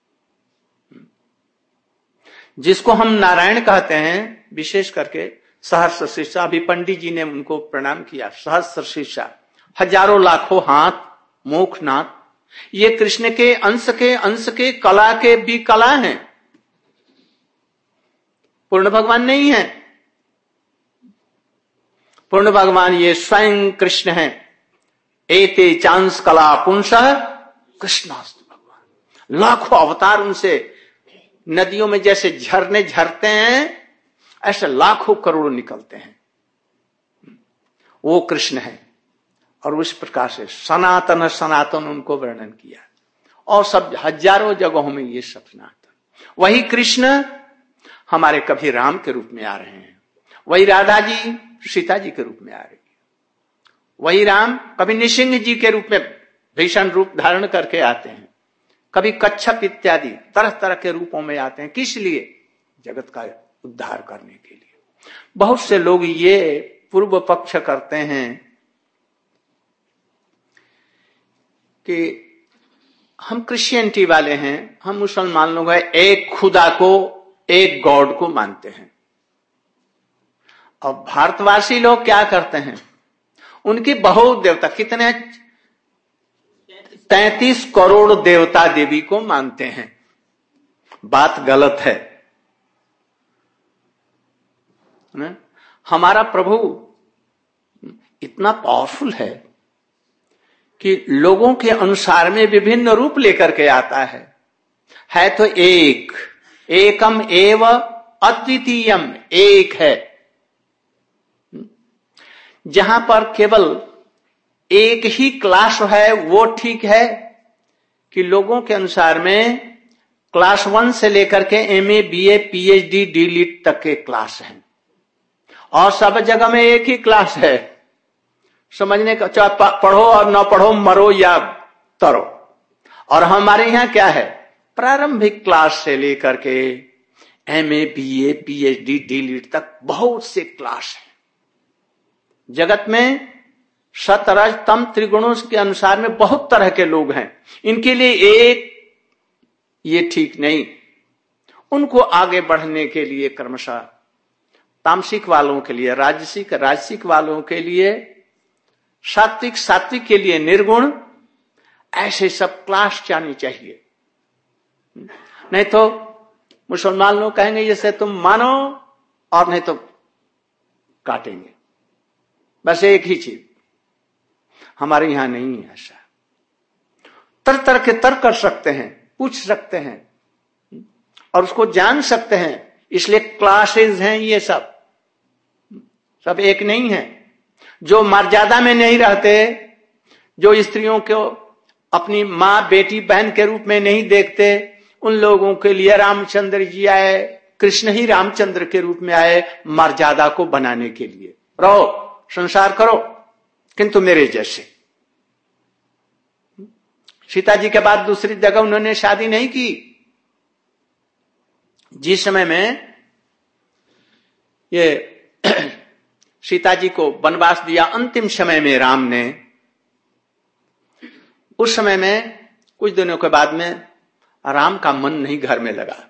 जिसको हम नारायण कहते हैं। विशेष करके सहस्र शीर्षा, अभी पंडित जी ने उनको प्रणाम किया। सहस्र शीर्षा, हजारों लाखों हाथ, मुख, नाक, ये कृष्ण के अंश के अंश के कला के भी कला हैं, पूर्ण भगवान नहीं है। पूर्ण भगवान ये स्वयं कृष्ण है। एते चांस कला पुंसः कृष्णास्तु भगवान। लाखों अवतार उनसे, नदियों में जैसे झरने झरते हैं ऐसे लाखों करोड़ों निकलते हैं। वो कृष्ण है। और उस प्रकार से सनातन सनातन उनको वर्णन किया, और सब हजारों जगहों में ये सब सनातन। वही कृष्ण हमारे कभी राम के रूप में आ रहे हैं, वही राधा जी सीता जी के रूप में आ रही है, वही राम कभी नृसिंह जी के रूप में भीषण रूप धारण करके आते हैं, कभी कच्छप इत्यादि तरह तरह के रूपों में आते हैं। किस लिए? जगत का उद्धार करने के लिए। बहुत से लोग ये पूर्व पक्ष करते हैं कि हम क्रिश्चियनिटी वाले हैं, हम मुसलमान लोग हैं, एक खुदा को, एक गॉड को मानते हैं। और भारतवासी लोग क्या करते हैं? उनकी बहुत देवता, कितने तैंतीस करोड़ देवता देवी को मानते हैं। बात गलत है ना? हमारा प्रभु इतना पावरफुल है कि लोगों के अनुसार में विभिन्न रूप लेकर के आता है। है तो एक, एकम एव अद्वितीयम, एक है। जहां पर केवल एक ही क्लास है वो ठीक है कि लोगों के अनुसार में क्लास वन से लेकर के एमए, बीए, पीएचडी, डीलिट तक के क्लास हैं, और सब जगह में एक ही क्लास है। समझने का, चाहे पढ़ो और ना पढ़ो, मरो या तरो। और हमारे यहां क्या है, प्रारंभिक क्लास से लेकर के एमए, बीए, पीएचडी, डीलिट तक बहुत से क्लास हैं। जगत में सतरज तम त्रिगुणों के अनुसार में बहुत तरह के लोग हैं। इनके लिए एक ये ठीक नहीं। उनको आगे बढ़ने के लिए क्रमशः तामसिक वालों के लिए राजसिक, राजसिक वालों के लिए सात्विक, सात्विक के लिए निर्गुण, ऐसे सब क्लास जानी चाहिए। नहीं तो मुसलमान लोग कहेंगे जैसे तुम मानो और नहीं तो काटेंगे, बस एक ही चीज। हमारे यहां नहीं है ऐसा। तरह तरह के तर्क कर सकते हैं, पूछ सकते हैं और उसको जान सकते हैं। इसलिए क्लासेस हैं, ये सब सब एक नहीं है। जो मर्यादा में नहीं रहते, जो स्त्रियों को अपनी मां, बेटी, बहन के रूप में नहीं देखते, उन लोगों के लिए रामचंद्र जी आए, कृष्ण ही रामचंद्र के रूप में आए मर्यादा को बनाने के लिए। रहो, संसार करो, किंतु मेरे जैसे। सीता जी के बाद दूसरी जगह उन्होंने शादी नहीं की। जिस समय में ये सीता जी को वनवास दिया अंतिम समय में राम ने, उस समय में कुछ दिनों के बाद में राम का मन नहीं घर में लगा।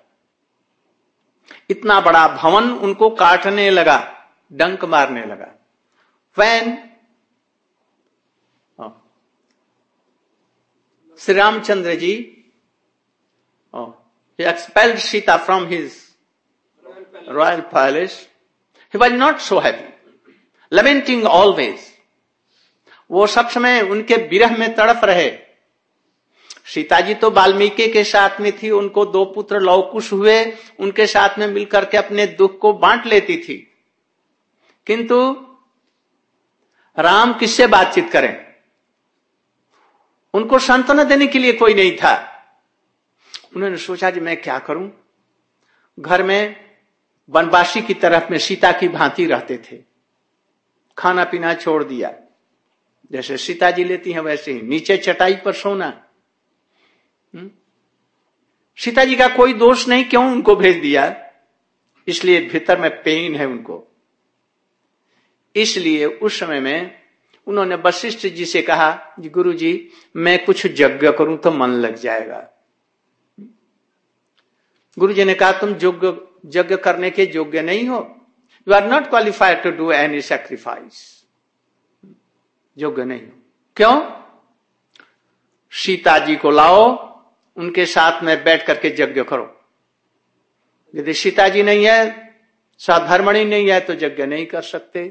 इतना बड़ा भवन उनको काटने लगा, डंक मारने लगा। When Shri Ramchandra ji oh, he expelled Sita from his royal palace, he was not so happy, lamenting always. वो सब समय उनके विरह में तड़प रहे। सीता जी तो वाल्मीकि के साथ में थी, उनको दो पुत्र लवकुश हुए, उनके साथ में मिलकर के अपने दुख को बांट लेती थी। किंतु राम किससे बातचीत करें, उनको सांत्वना देने के लिए कोई नहीं था। उन्होंने सोचा कि मैं क्या करूं। घर में वनवासी की तरफ में सीता की भांति रहते थे, खाना पीना छोड़ दिया, जैसे सीता जी लेती हैं वैसे ही, नीचे चटाई पर सोना। सीता जी का कोई दोष नहीं, क्यों उनको भेज दिया, इसलिए भीतर में पेन है उनको। इसलिए उस समय में उन्होंने वशिष्ठ जी से कहा, जी गुरु जी मैं कुछ यज्ञ करूं तो मन लग जाएगा। गुरु जी ने कहा तुम यज्ञ यज्ञ करने के योग्य नहीं हो, you are not qualified to do any sacrifice, योग्य नहीं हो। क्यों? सीता जी को लाओ, उनके साथ में बैठ करके यज्ञ करो। यदि सीता जी नहीं है, साधर्मणी नहीं है, तो यज्ञ नहीं कर सकते।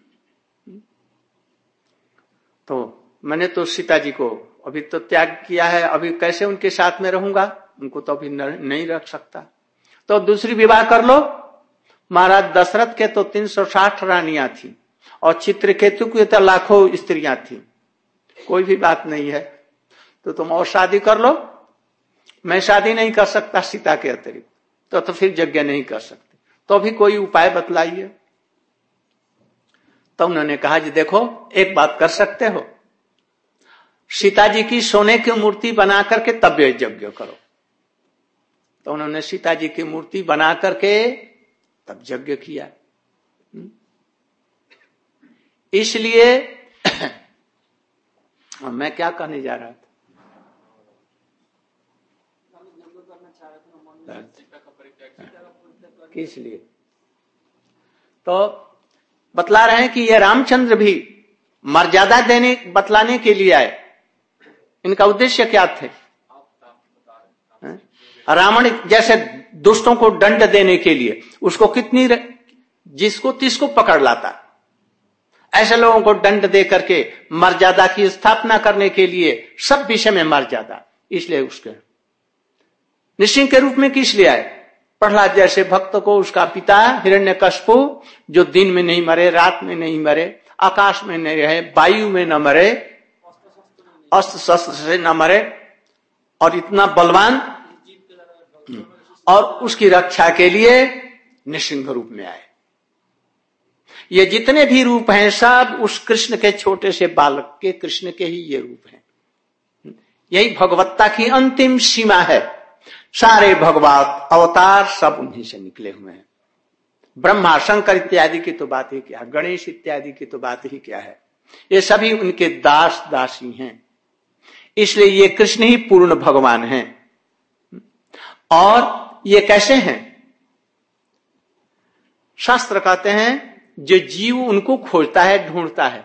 तो मैंने तो सीता जी को अभी तो त्याग किया है, अभी कैसे उनके साथ में रहूंगा, उनको तो अभी नहीं रख सकता, तो दूसरी विवाह कर लो। महाराज दशरथ के तो तीन सौ साठ रानियां थी और चित्रकेतु की तो लाखों स्त्रियां थी, कोई भी बात नहीं है, तो तुम और शादी कर लो। मैं शादी नहीं कर सकता सीता के अतिरिक्त, तो, तो फिर यज्ञ नहीं कर सकते, तो भी कोई उपाय बतलाइए। तो उन्होंने कहा जी देखो एक बात कर सकते हो, सीता जी की सोने की मूर्ति बना करके तब यज्ञ करो। तो उन्होंने सीता जी की मूर्ति बना करके तब यज्ञ किया। इसलिए मैं क्या कहने जा रहा था, किस लिए, तो बतला रहे हैं कि ये रामचंद्र भी मर्यादा देने बतलाने के लिए आए। इनका उद्देश्य क्या थे? रावण जैसे दुष्टों को दंड देने के लिए, उसको कितनी जिसको तिसको पकड़ लाता, ऐसे लोगों को दंड दे करके मर्यादा की स्थापना करने के लिए, सब विषय में मर्यादा। इसलिए उसके नृसिंह के रूप में किस लिए आए? प्रहलाद जैसे भक्त को उसका पिता हिरण्यकश्यपु, जो दिन में नहीं मरे, रात में नहीं मरे, आकाश में नहीं रहे, वायु में न मरे, अस्त्र शस्त्र से न मरे, और इतना बलवान, और उसकी रक्षा के लिए नृसिंह रूप में आए। ये जितने भी रूप हैं सब उस कृष्ण के छोटे से बालक के कृष्ण के ही ये रूप हैं। यही भगवत्ता की अंतिम सीमा है। सारे भगवत अवतार सब उन्हीं से निकले हुए हैं। ब्रह्मा शंकर इत्यादि की तो बात ही क्या है, गणेश इत्यादि की तो बात ही क्या है, ये सभी उनके दास दासी हैं। इसलिए ये कृष्ण ही पूर्ण भगवान हैं। और ये कैसे हैं? शास्त्र कहते हैं जो जीव उनको खोजता है, ढूंढता है,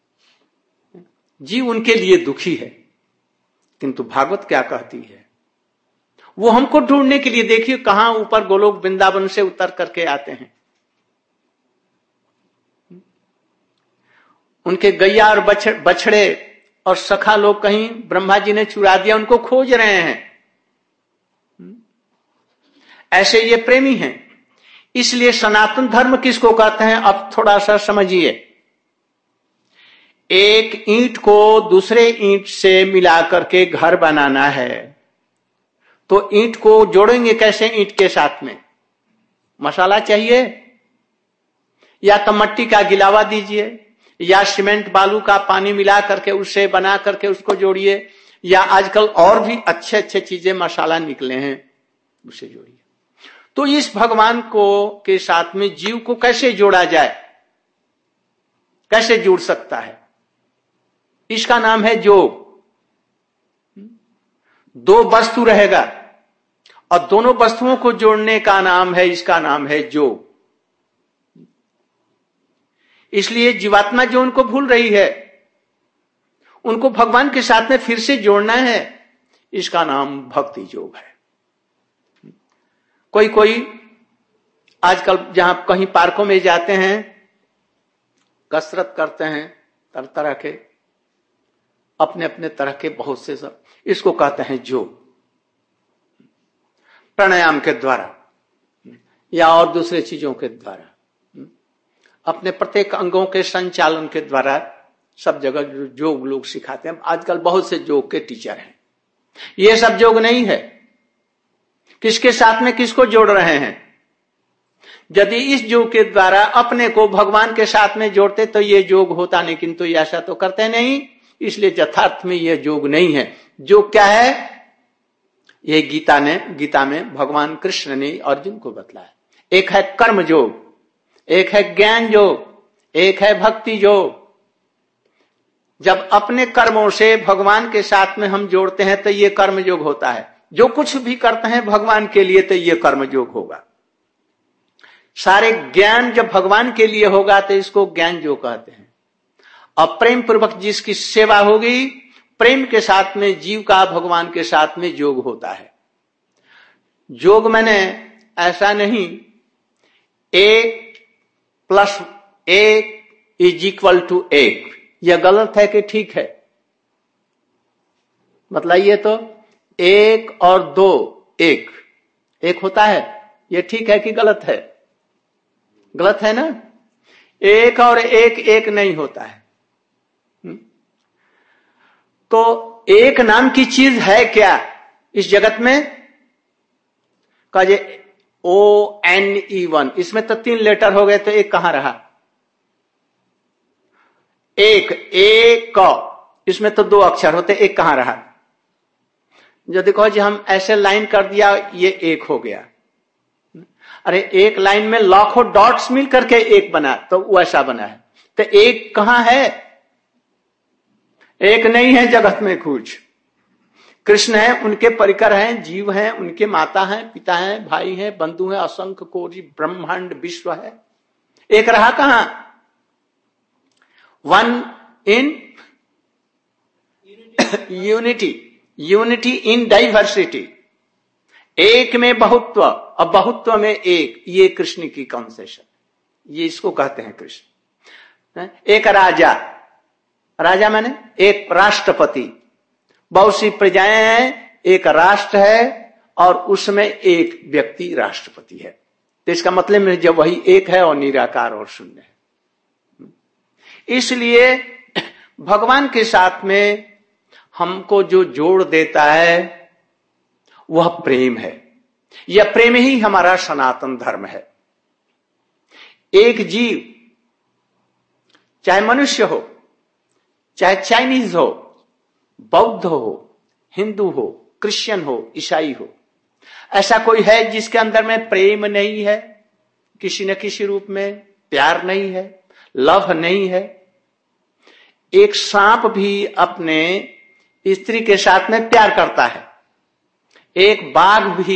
जीव उनके लिए दुखी है। किंतु भागवत क्या कहती है? वो हमको ढूंढने के लिए, देखिए कहां ऊपर गोलोक वृंदावन से उतर करके आते हैं। उनके गैया और बछड़े और सखा लोग कहीं ब्रह्मा जी ने चुरा दिया, उनको खोज रहे हैं। ऐसे ये प्रेमी हैं। इसलिए सनातन धर्म किसको कहते हैं? अब थोड़ा सा समझिए। एक ईंट को दूसरे ईंट से मिला करके घर बनाना है तो ईंट को जोड़ेंगे कैसे? ईंट के साथ में मसाला चाहिए, या तो मट्टी का गिलावा दीजिए, या सीमेंट बालू का पानी मिला करके उससे बना करके उसको जोड़िए, या आजकल और भी अच्छे अच्छे चीजें मसाला निकले हैं उसे जोड़िए। तो इस भगवान को के साथ में जीव को कैसे जोड़ा जाए, कैसे जुड़ सकता है? इसका नाम है जोग। दो वस्तु रहेगा और दोनों वस्तुओं को जोड़ने का नाम है, इसका नाम है जोग। इसलिए जीवात्मा जो उनको भूल रही है, उनको भगवान के साथ में फिर से जोड़ना है, इसका नाम भक्ति योग है। कोई कोई आजकल जहां कहीं पार्कों में जाते हैं, कसरत करते हैं, तरह तरह के अपने अपने तरह के बहुत से सब, इसको कहते हैं योग। प्राणायाम के द्वारा या और दूसरे चीजों के द्वारा, अपने प्रत्येक अंगों के संचालन के द्वारा सब जगह योग लोग सिखाते हैं। आजकल बहुत से योग के टीचर हैं। ये सब योग नहीं है। किसके साथ में किसको जोड़ रहे हैं? यदि इस योग के द्वारा अपने को भगवान के साथ में जोड़ते तो ये योग होता नहीं, किंतु ऐसा तो करते नहीं। इसलिए यथार्थ में यह योग नहीं है। योग क्या है? ये गीता ने गीता में भगवान कृष्ण ने अर्जुन को बतलाया। एक है कर्म योग, एक है ज्ञान योग, एक है भक्ति योग। जब अपने कर्मों से भगवान के साथ में हम जोड़ते हैं तो ये कर्म योग होता है। जो कुछ भी करते हैं भगवान के लिए तो ये कर्म योग होगा। सारे ज्ञान जब भगवान के लिए होगा तो इसको ज्ञान योग कहते हैं। और प्रेम पूर्वक जिसकी सेवा होगी, प्रेम के साथ में जीव का भगवान के साथ में योग होता है। योग मैंने ऐसा नहीं एक प्लस एक इज इक्वल टू एक, यह गलत है कि ठीक है? बतलाइए तो। एक और दो एक एक होता है, यह ठीक है कि गलत है? गलत है ना। एक और एक एक नहीं होता है। तो एक नाम की चीज है क्या इस जगत में? कहे ओ एन ई वन, इसमें तो तीन लेटर हो गए तो एक कहां रहा? एक एक का, इसमें तो दो अक्षर होते, एक कहां रहा? जो देखो जी हम ऐसे लाइन कर दिया, ये एक हो गया। अरे एक लाइन में लाखों डॉट्स मिल करके एक बना, तो वैसा बना है। तो एक कहां है? एक नहीं है जगत में कुछ। कृष्ण है, उनके परिकर हैं, जीव हैं, उनके माता हैं, पिता हैं, भाई हैं, बंधु हैं, असंख्य कोटि ब्रह्मांड विश्व है। एक रहा कहां? One in unity, unity in diversity. एक में बहुत्व और बहुत्व में एक, ये कृष्ण की कॉन्सेप्शन, ये इसको कहते हैं कृष्ण। एक राजा, राजा माने एक राष्ट्रपति, बहुत सी प्रजाएं हैं, एक राष्ट्र है और उसमें एक व्यक्ति राष्ट्रपति है। तो इसका मतलब है जब वही एक है और निराकार और शून्य है। इसलिए भगवान के साथ में हमको जो जोड़ देता है वह प्रेम है। यह प्रेम ही हमारा सनातन धर्म है। एक जीव चाहे मनुष्य हो, चाहे चाइनीज हो, बौद्ध हो, हिंदू हो, क्रिश्चियन हो, ईसाई हो, ऐसा कोई है जिसके अंदर में प्रेम नहीं है? किसी न किसी रूप में प्यार नहीं है, लव नहीं है। एक सांप भी अपने स्त्री के साथ में प्यार करता है, एक बाघ भी,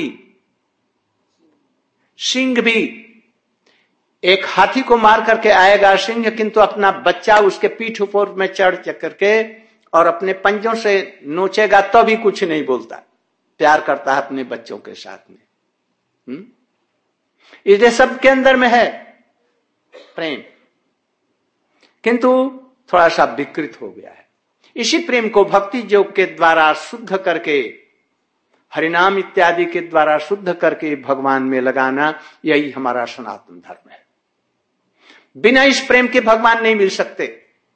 सिंह भी, एक हाथी को मार करके आएगा सिंह, किंतु अपना बच्चा उसके पीठ ऊपर में चढ़ करके और अपने पंजों से नोचेगा तो भी कुछ नहीं बोलता, प्यार करता है अपने बच्चों के साथ में। हम्म इसलिए सबके अंदर में है प्रेम, किंतु थोड़ा सा विकृत हो गया है। इसी प्रेम को भक्ति योग के द्वारा शुद्ध करके, हरिनाम इत्यादि के द्वारा शुद्ध करके भगवान में लगाना, यही हमारा सनातन धर्म है। बिना इस प्रेम के भगवान नहीं मिल सकते।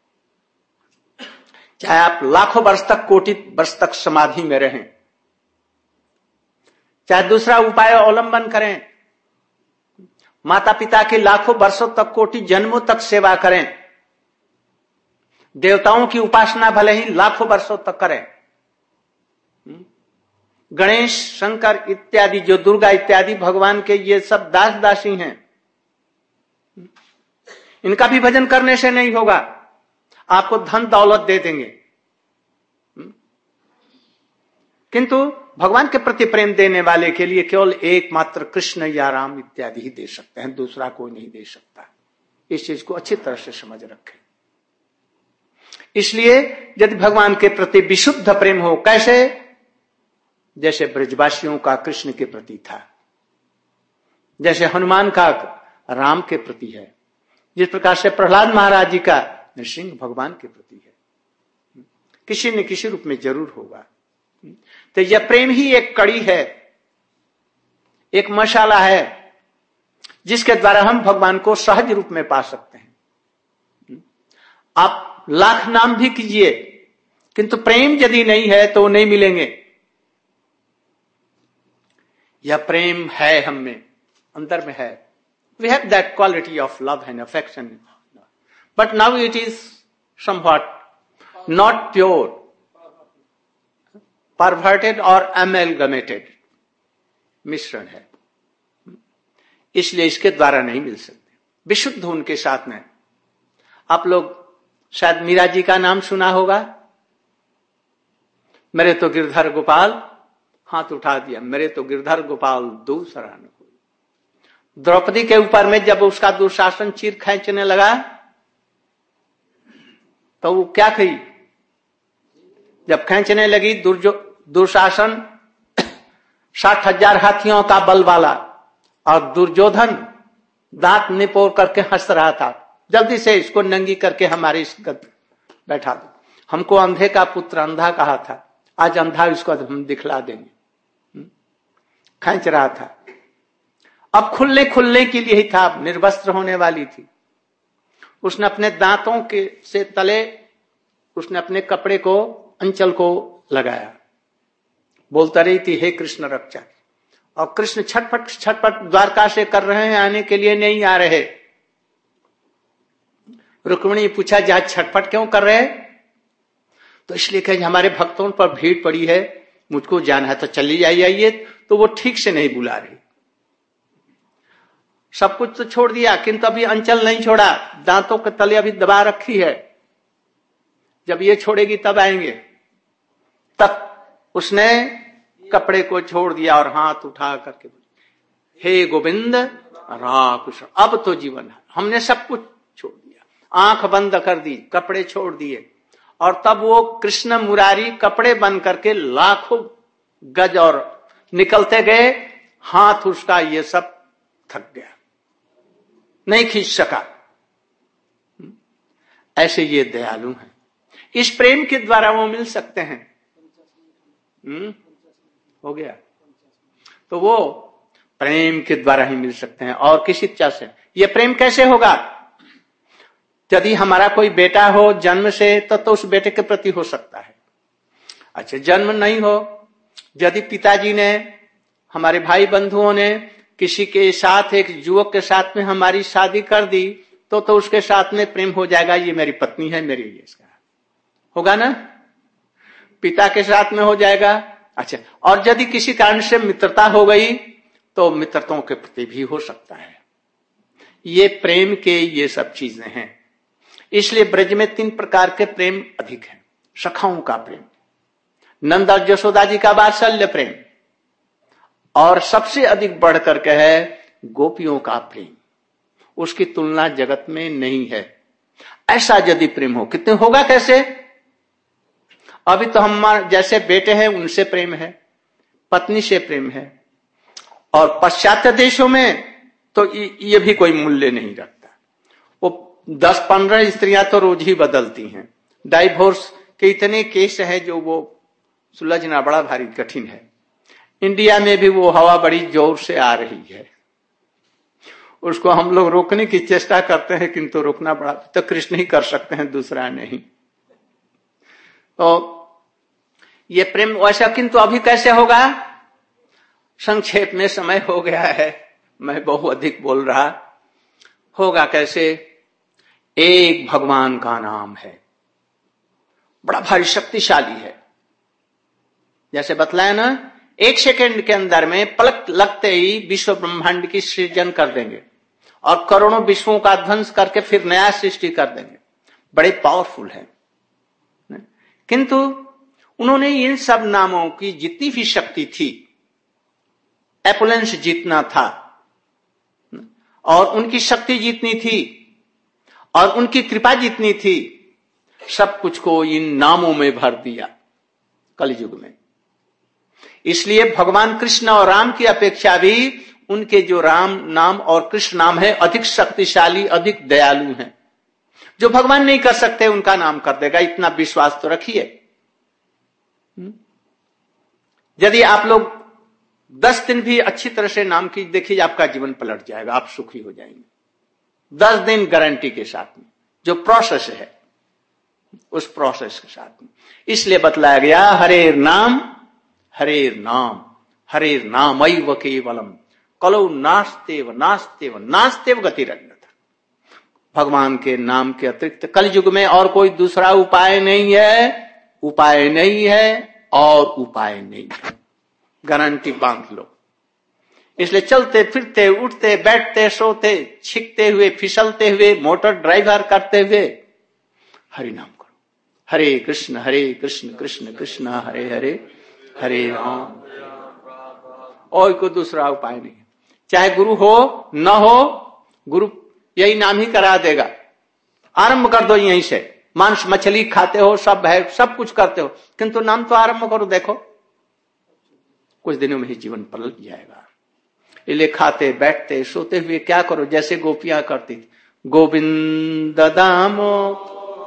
चाहे आप लाखों वर्ष तक, कोटि वर्ष तक समाधि में रहें, चाहे दूसरा उपाय अवलंबन करें, माता पिता की लाखों वर्षों तक, कोटि जन्मों तक सेवा करें, देवताओं की उपासना भले ही लाखों वर्षों तक करें, गणेश, शंकर इत्यादि, जो दुर्गा इत्यादि भगवान के ये सब दास दासी हैं, इनका भी भजन करने से नहीं होगा। आपको धन दौलत दे देंगे, किंतु भगवान के प्रति प्रेम देने वाले के लिए केवल एकमात्र कृष्ण या राम इत्यादि ही दे सकते हैं, दूसरा कोई नहीं दे सकता। इस चीज को अच्छी तरह से समझ रखें। इसलिए यदि भगवान के प्रति विशुद्ध प्रेम हो, कैसे? जैसे ब्रजवासियों का कृष्ण के प्रति था, जैसे हनुमान का राम के प्रति है, जिस प्रकार से प्रहलाद महाराज जी का नृसिंह भगवान के प्रति है, किसी न किसी रूप में जरूर होगा। तो यह प्रेम ही एक कड़ी है, एक मसाला है, जिसके द्वारा हम भगवान को सहज रूप में पा सकते हैं। आप लाख नाम भी कीजिए, किंतु प्रेम यदि नहीं है तो नहीं मिलेंगे। यह प्रेम है हम में, अंदर में है। We have that quality of love and affection, but now it is somewhat not pure, perverted or amalgamated, मिश्रण है, इसलिए इसके द्वारा नहीं मिल सकते। विशुद्ध उनके साथ में। आप लोग शायद मीरा जी का नाम सुना होगा, मेरे तो गिरधर गोपाल, हाथ उठा दिया, मेरे तो गिरधर गोपाल दूसरा न कोई। द्रौपदी के ऊपर में जब उसका दुशासन चीर खींचने लगा तो वो क्या कही? जब खींचने लगी, दुर्जो दुशासन साठ हजार हाथियों का बल वाला और दुर्योधन दांत निपोर करके हंस रहा था, जल्दी से इसको नंगी करके हमारे इस बैठा दो। हमको अंधे का पुत्र अंधा कहा था, आज अंधा इसको हम दिखला देंगे। खींच रहा था, अब खुलने खुलने के लिए ही था, निर्वस्त्र होने वाली थी। उसने अपने दांतों के से तले उसने अपने कपड़े को, अंचल को लगाया, बोलता रही थी, हे कृष्ण रक्षा। और कृष्ण छटपट छटपट द्वारका से कर रहे हैं, आने के लिए नहीं आ रहे। रुक्मिणी पूछा, जहां छटपट क्यों कर रहे? तो इसलिए कहे हमारे भक्तों पर भीड़ पड़ी है, मुझको जाना है, तो चली जाइए। तो वो ठीक से नहीं बुला रही। सब कुछ तो छोड़ दिया, किंतु अभी अंचल नहीं छोड़ा, दांतों के तले अभी दबा रखी है। जब ये छोड़ेगी तब आएंगे। तब उसने कपड़े को छोड़ दिया और हाथ उठा करके, हे गोविंद राकृष्ण, अब तो जीवन है। हमने सब कुछ छोड़ दिया, आंख बंद कर दी, कपड़े छोड़ दिए, और तब वो कृष्ण मुरारी कपड़े बंद करके लाखों गज और निकलते गए। हाथ उसका ये सब थक गया, नहीं खींच सका। ऐसे ये दयालु हैं, इस प्रेम के द्वारा वो मिल सकते हैं। हम्म हो गया, तो वो प्रेम के द्वारा ही मिल सकते हैं, और किसी इच्छा से। ये प्रेम कैसे होगा? यदि हमारा कोई बेटा हो जन्म से, तो, तो उस बेटे के प्रति हो सकता है। अच्छा, जन्म नहीं हो, यदि पिताजी ने, हमारे भाई बंधुओं ने किसी के साथ, एक युवक के साथ में हमारी शादी कर दी, तो तो उसके साथ में प्रेम हो जाएगा, ये मेरी पत्नी है, मेरी ये इसका होगा ना। पिता के साथ में हो जाएगा। अच्छा, और यदि किसी कारण से मित्रता हो गई तो मित्रताओं के प्रति भी हो सकता है। ये प्रेम के ये सब चीजें हैं। इसलिए ब्रज में तीन प्रकार के प्रेम अधिक हैं। सखाओं का प्रेम, नंद और यशोदा जी का वात्सल्य प्रेम, और सबसे अधिक बढ़ करके है गोपियों का प्रेम। उसकी तुलना जगत में नहीं है। ऐसा यदि प्रेम हो, कितने होगा कैसे? अभी तो हम जैसे बेटे हैं उनसे प्रेम है, पत्नी से प्रेम है, और पाश्चात्य देशों में तो ये भी कोई मूल्य नहीं रखता। वो दस पंद्रह स्त्रियां तो रोज ही बदलती हैं। डाइवोर्स के इतने केस है जो वो सुलझना बड़ा भारी कठिन है। इंडिया में भी वो हवा बड़ी जोर से आ रही है, उसको हम लोग रोकने की चेष्टा करते हैं, किंतु रोकना बड़ा तो कृष्ण ही कर सकते हैं, दूसरा नहीं। तो ये प्रेम वैसा, किंतु अभी कैसे होगा? संक्षेप में समय हो गया है, मैं बहुत अधिक बोल रहा। होगा कैसे? एक भगवान का नाम है, बड़ा भारी शक्तिशाली है। जैसे बतलाया ना, एक सेकंड के अंदर में पलक लगते ही विश्व ब्रह्मांड की सृजन कर देंगे और करोड़ों विश्वों का ध्वंस करके फिर नया सृष्टि कर देंगे। बड़े पावरफुल है। किंतु उन्होंने इन सब नामों की जितनी भी शक्ति थी, एपुलेंस जितना था, और उनकी शक्ति जितनी थी, और उनकी कृपा जितनी थी, सब कुछ को इन नामों में भर दिया कलयुग में। इसलिए भगवान कृष्ण और राम की अपेक्षा भी उनके जो राम नाम और कृष्ण नाम है अधिक शक्तिशाली, अधिक दयालु हैं। जो भगवान नहीं कर सकते उनका नाम कर देगा, इतना विश्वास तो रखिए। यदि आप लोग दस दिन भी अच्छी तरह से नाम की देखिए, आपका जीवन पलट जाएगा, आप सुखी हो जाएंगे। दस दिन गारंटी के साथ में, जो प्रोसेस है उस प्रोसेस के साथ में। इसलिए बतलाया गया हरेर नाम हरेर नाम हरेर नाम ऐव केवलम कलौ नास्तेव नास्तेव नास्तेव गतिरन्यथा। भगवान के नाम के अतिरिक्त कलयुग में और कोई दूसरा उपाय नहीं है, उपाय नहीं है और उपाय नहीं है। गारंटी बांध लो। इसलिए चलते फिरते उठते बैठते सोते छिकते हुए फिसलते हुए मोटर ड्राइवर करते हुए हरि नाम करो। हरे कृष्ण हरे कृष्ण कृष्ण कृष्ण हरे हरे हरे राम। और कोई दूसरा उपाय नहीं। चाहे गुरु हो न हो, गुरु यही नाम ही करा देगा। आरंभ कर दो यहीं से। मांस मछली खाते हो, सब है, सब कुछ करते हो, किंतु नाम तो आरंभ करो। देखो कुछ दिनों में ही जीवन पलट जाएगा। इसलिए खाते बैठते सोते हुए क्या करो, जैसे गोपियां करती थी, गोविंद दामो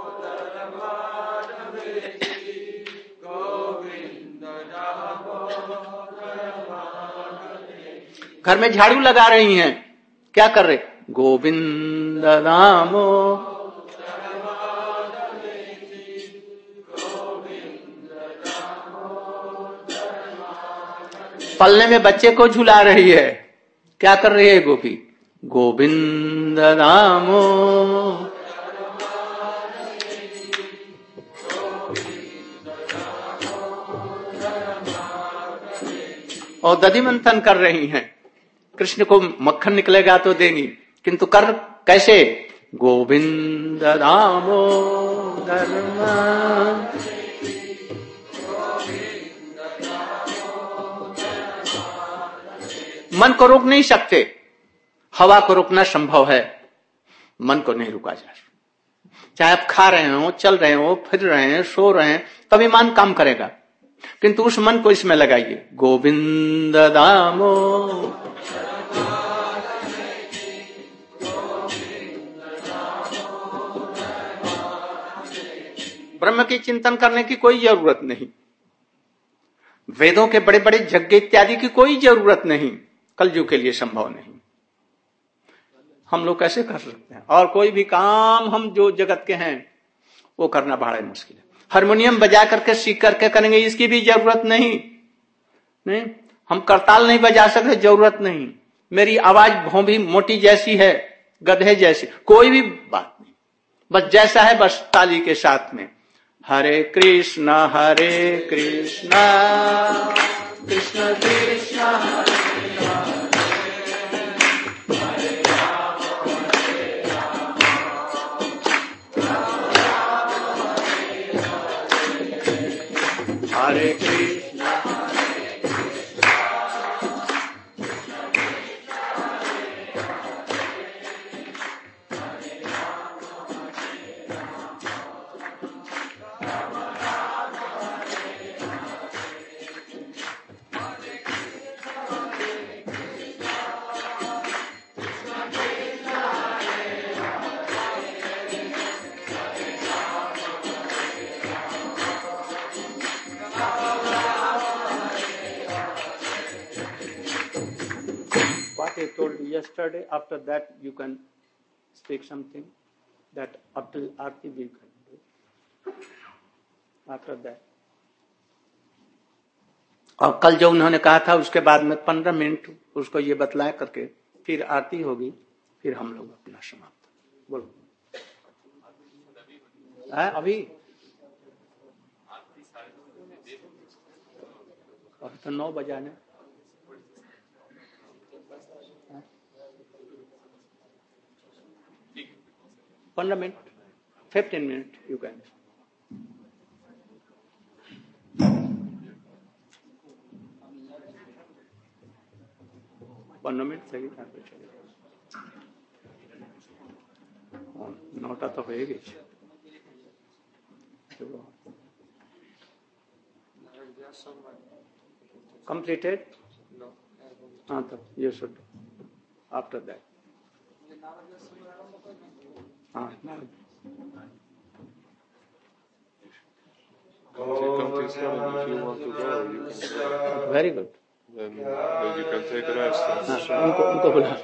घर में झाड़ू लगा रही हैं, क्या कर रहे? गोविंद दामो। पलने में बच्चे को झुला रही है, क्या कर रही है गोपी? गोविंद दामो। और दधि मंथन कर रही हैं। कृष्ण को मक्खन निकलेगा तो देंगी, किंतु कर कैसे? गोविंद दामोदर। मन को रोक नहीं सकते, हवा को रोकना संभव है, मन को नहीं रुका जा सकता। चाहे आप खा रहे हो, चल रहे हो, फिर रहे हैं, सो रहे हैं, तभी मन काम करेगा, किंतु उस मन को इसमें लगाइए, गोविंद दामो। ब्रह्म की चिंतन करने की कोई जरूरत नहीं, वेदों के बड़े बड़े यज्ञ इत्यादि की कोई जरूरत नहीं, कलयुग के लिए संभव नहीं। हम लोग कैसे कर सकते हैं? और कोई भी काम हम जो जगत के हैं वो करना बड़ा मुश्किल है। हारमोनियम बजा करके सीख करके करेंगे, इसकी भी जरूरत नहीं। नहीं, हम करताल नहीं बजा सकते, जरूरत नहीं। मेरी आवाज भौं भी मोटी जैसी है, गधे जैसे, कोई भी बात नहीं, बस जैसा है बस ताली के साथ में। हरे कृष्ण हरे Krishna Krishna Krishna Hare Hare Krishna I told you yesterday, after that you can speak something that up till Aarti we can do. After that. और कल जो उन्होंने कहा था उसके बाद में पंद्रह मिनट उसको ये बतलाया करके फिर आरती होगी, फिर हम लोग अपना समाप्त। बोलो है अभी और तो नौ बजाने पंद्रह minute fifteen minute you can. पंद्रह मिनट सही था नौटा तो होएगी। कंप्लीटेड हाँ तो ये शुड आफ्टर दैट हाँ very good Then, then you can take a rest. उनको उनको बुला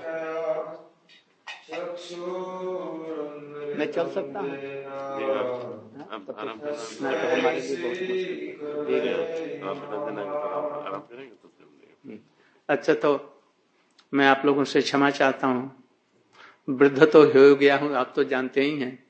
मैं चल सकता हूँ अच्छा तो मैं आप लोगों से क्षमा चाहता हूँ, वृद्ध तो हो गया हूँ, आप तो जानते ही हैं।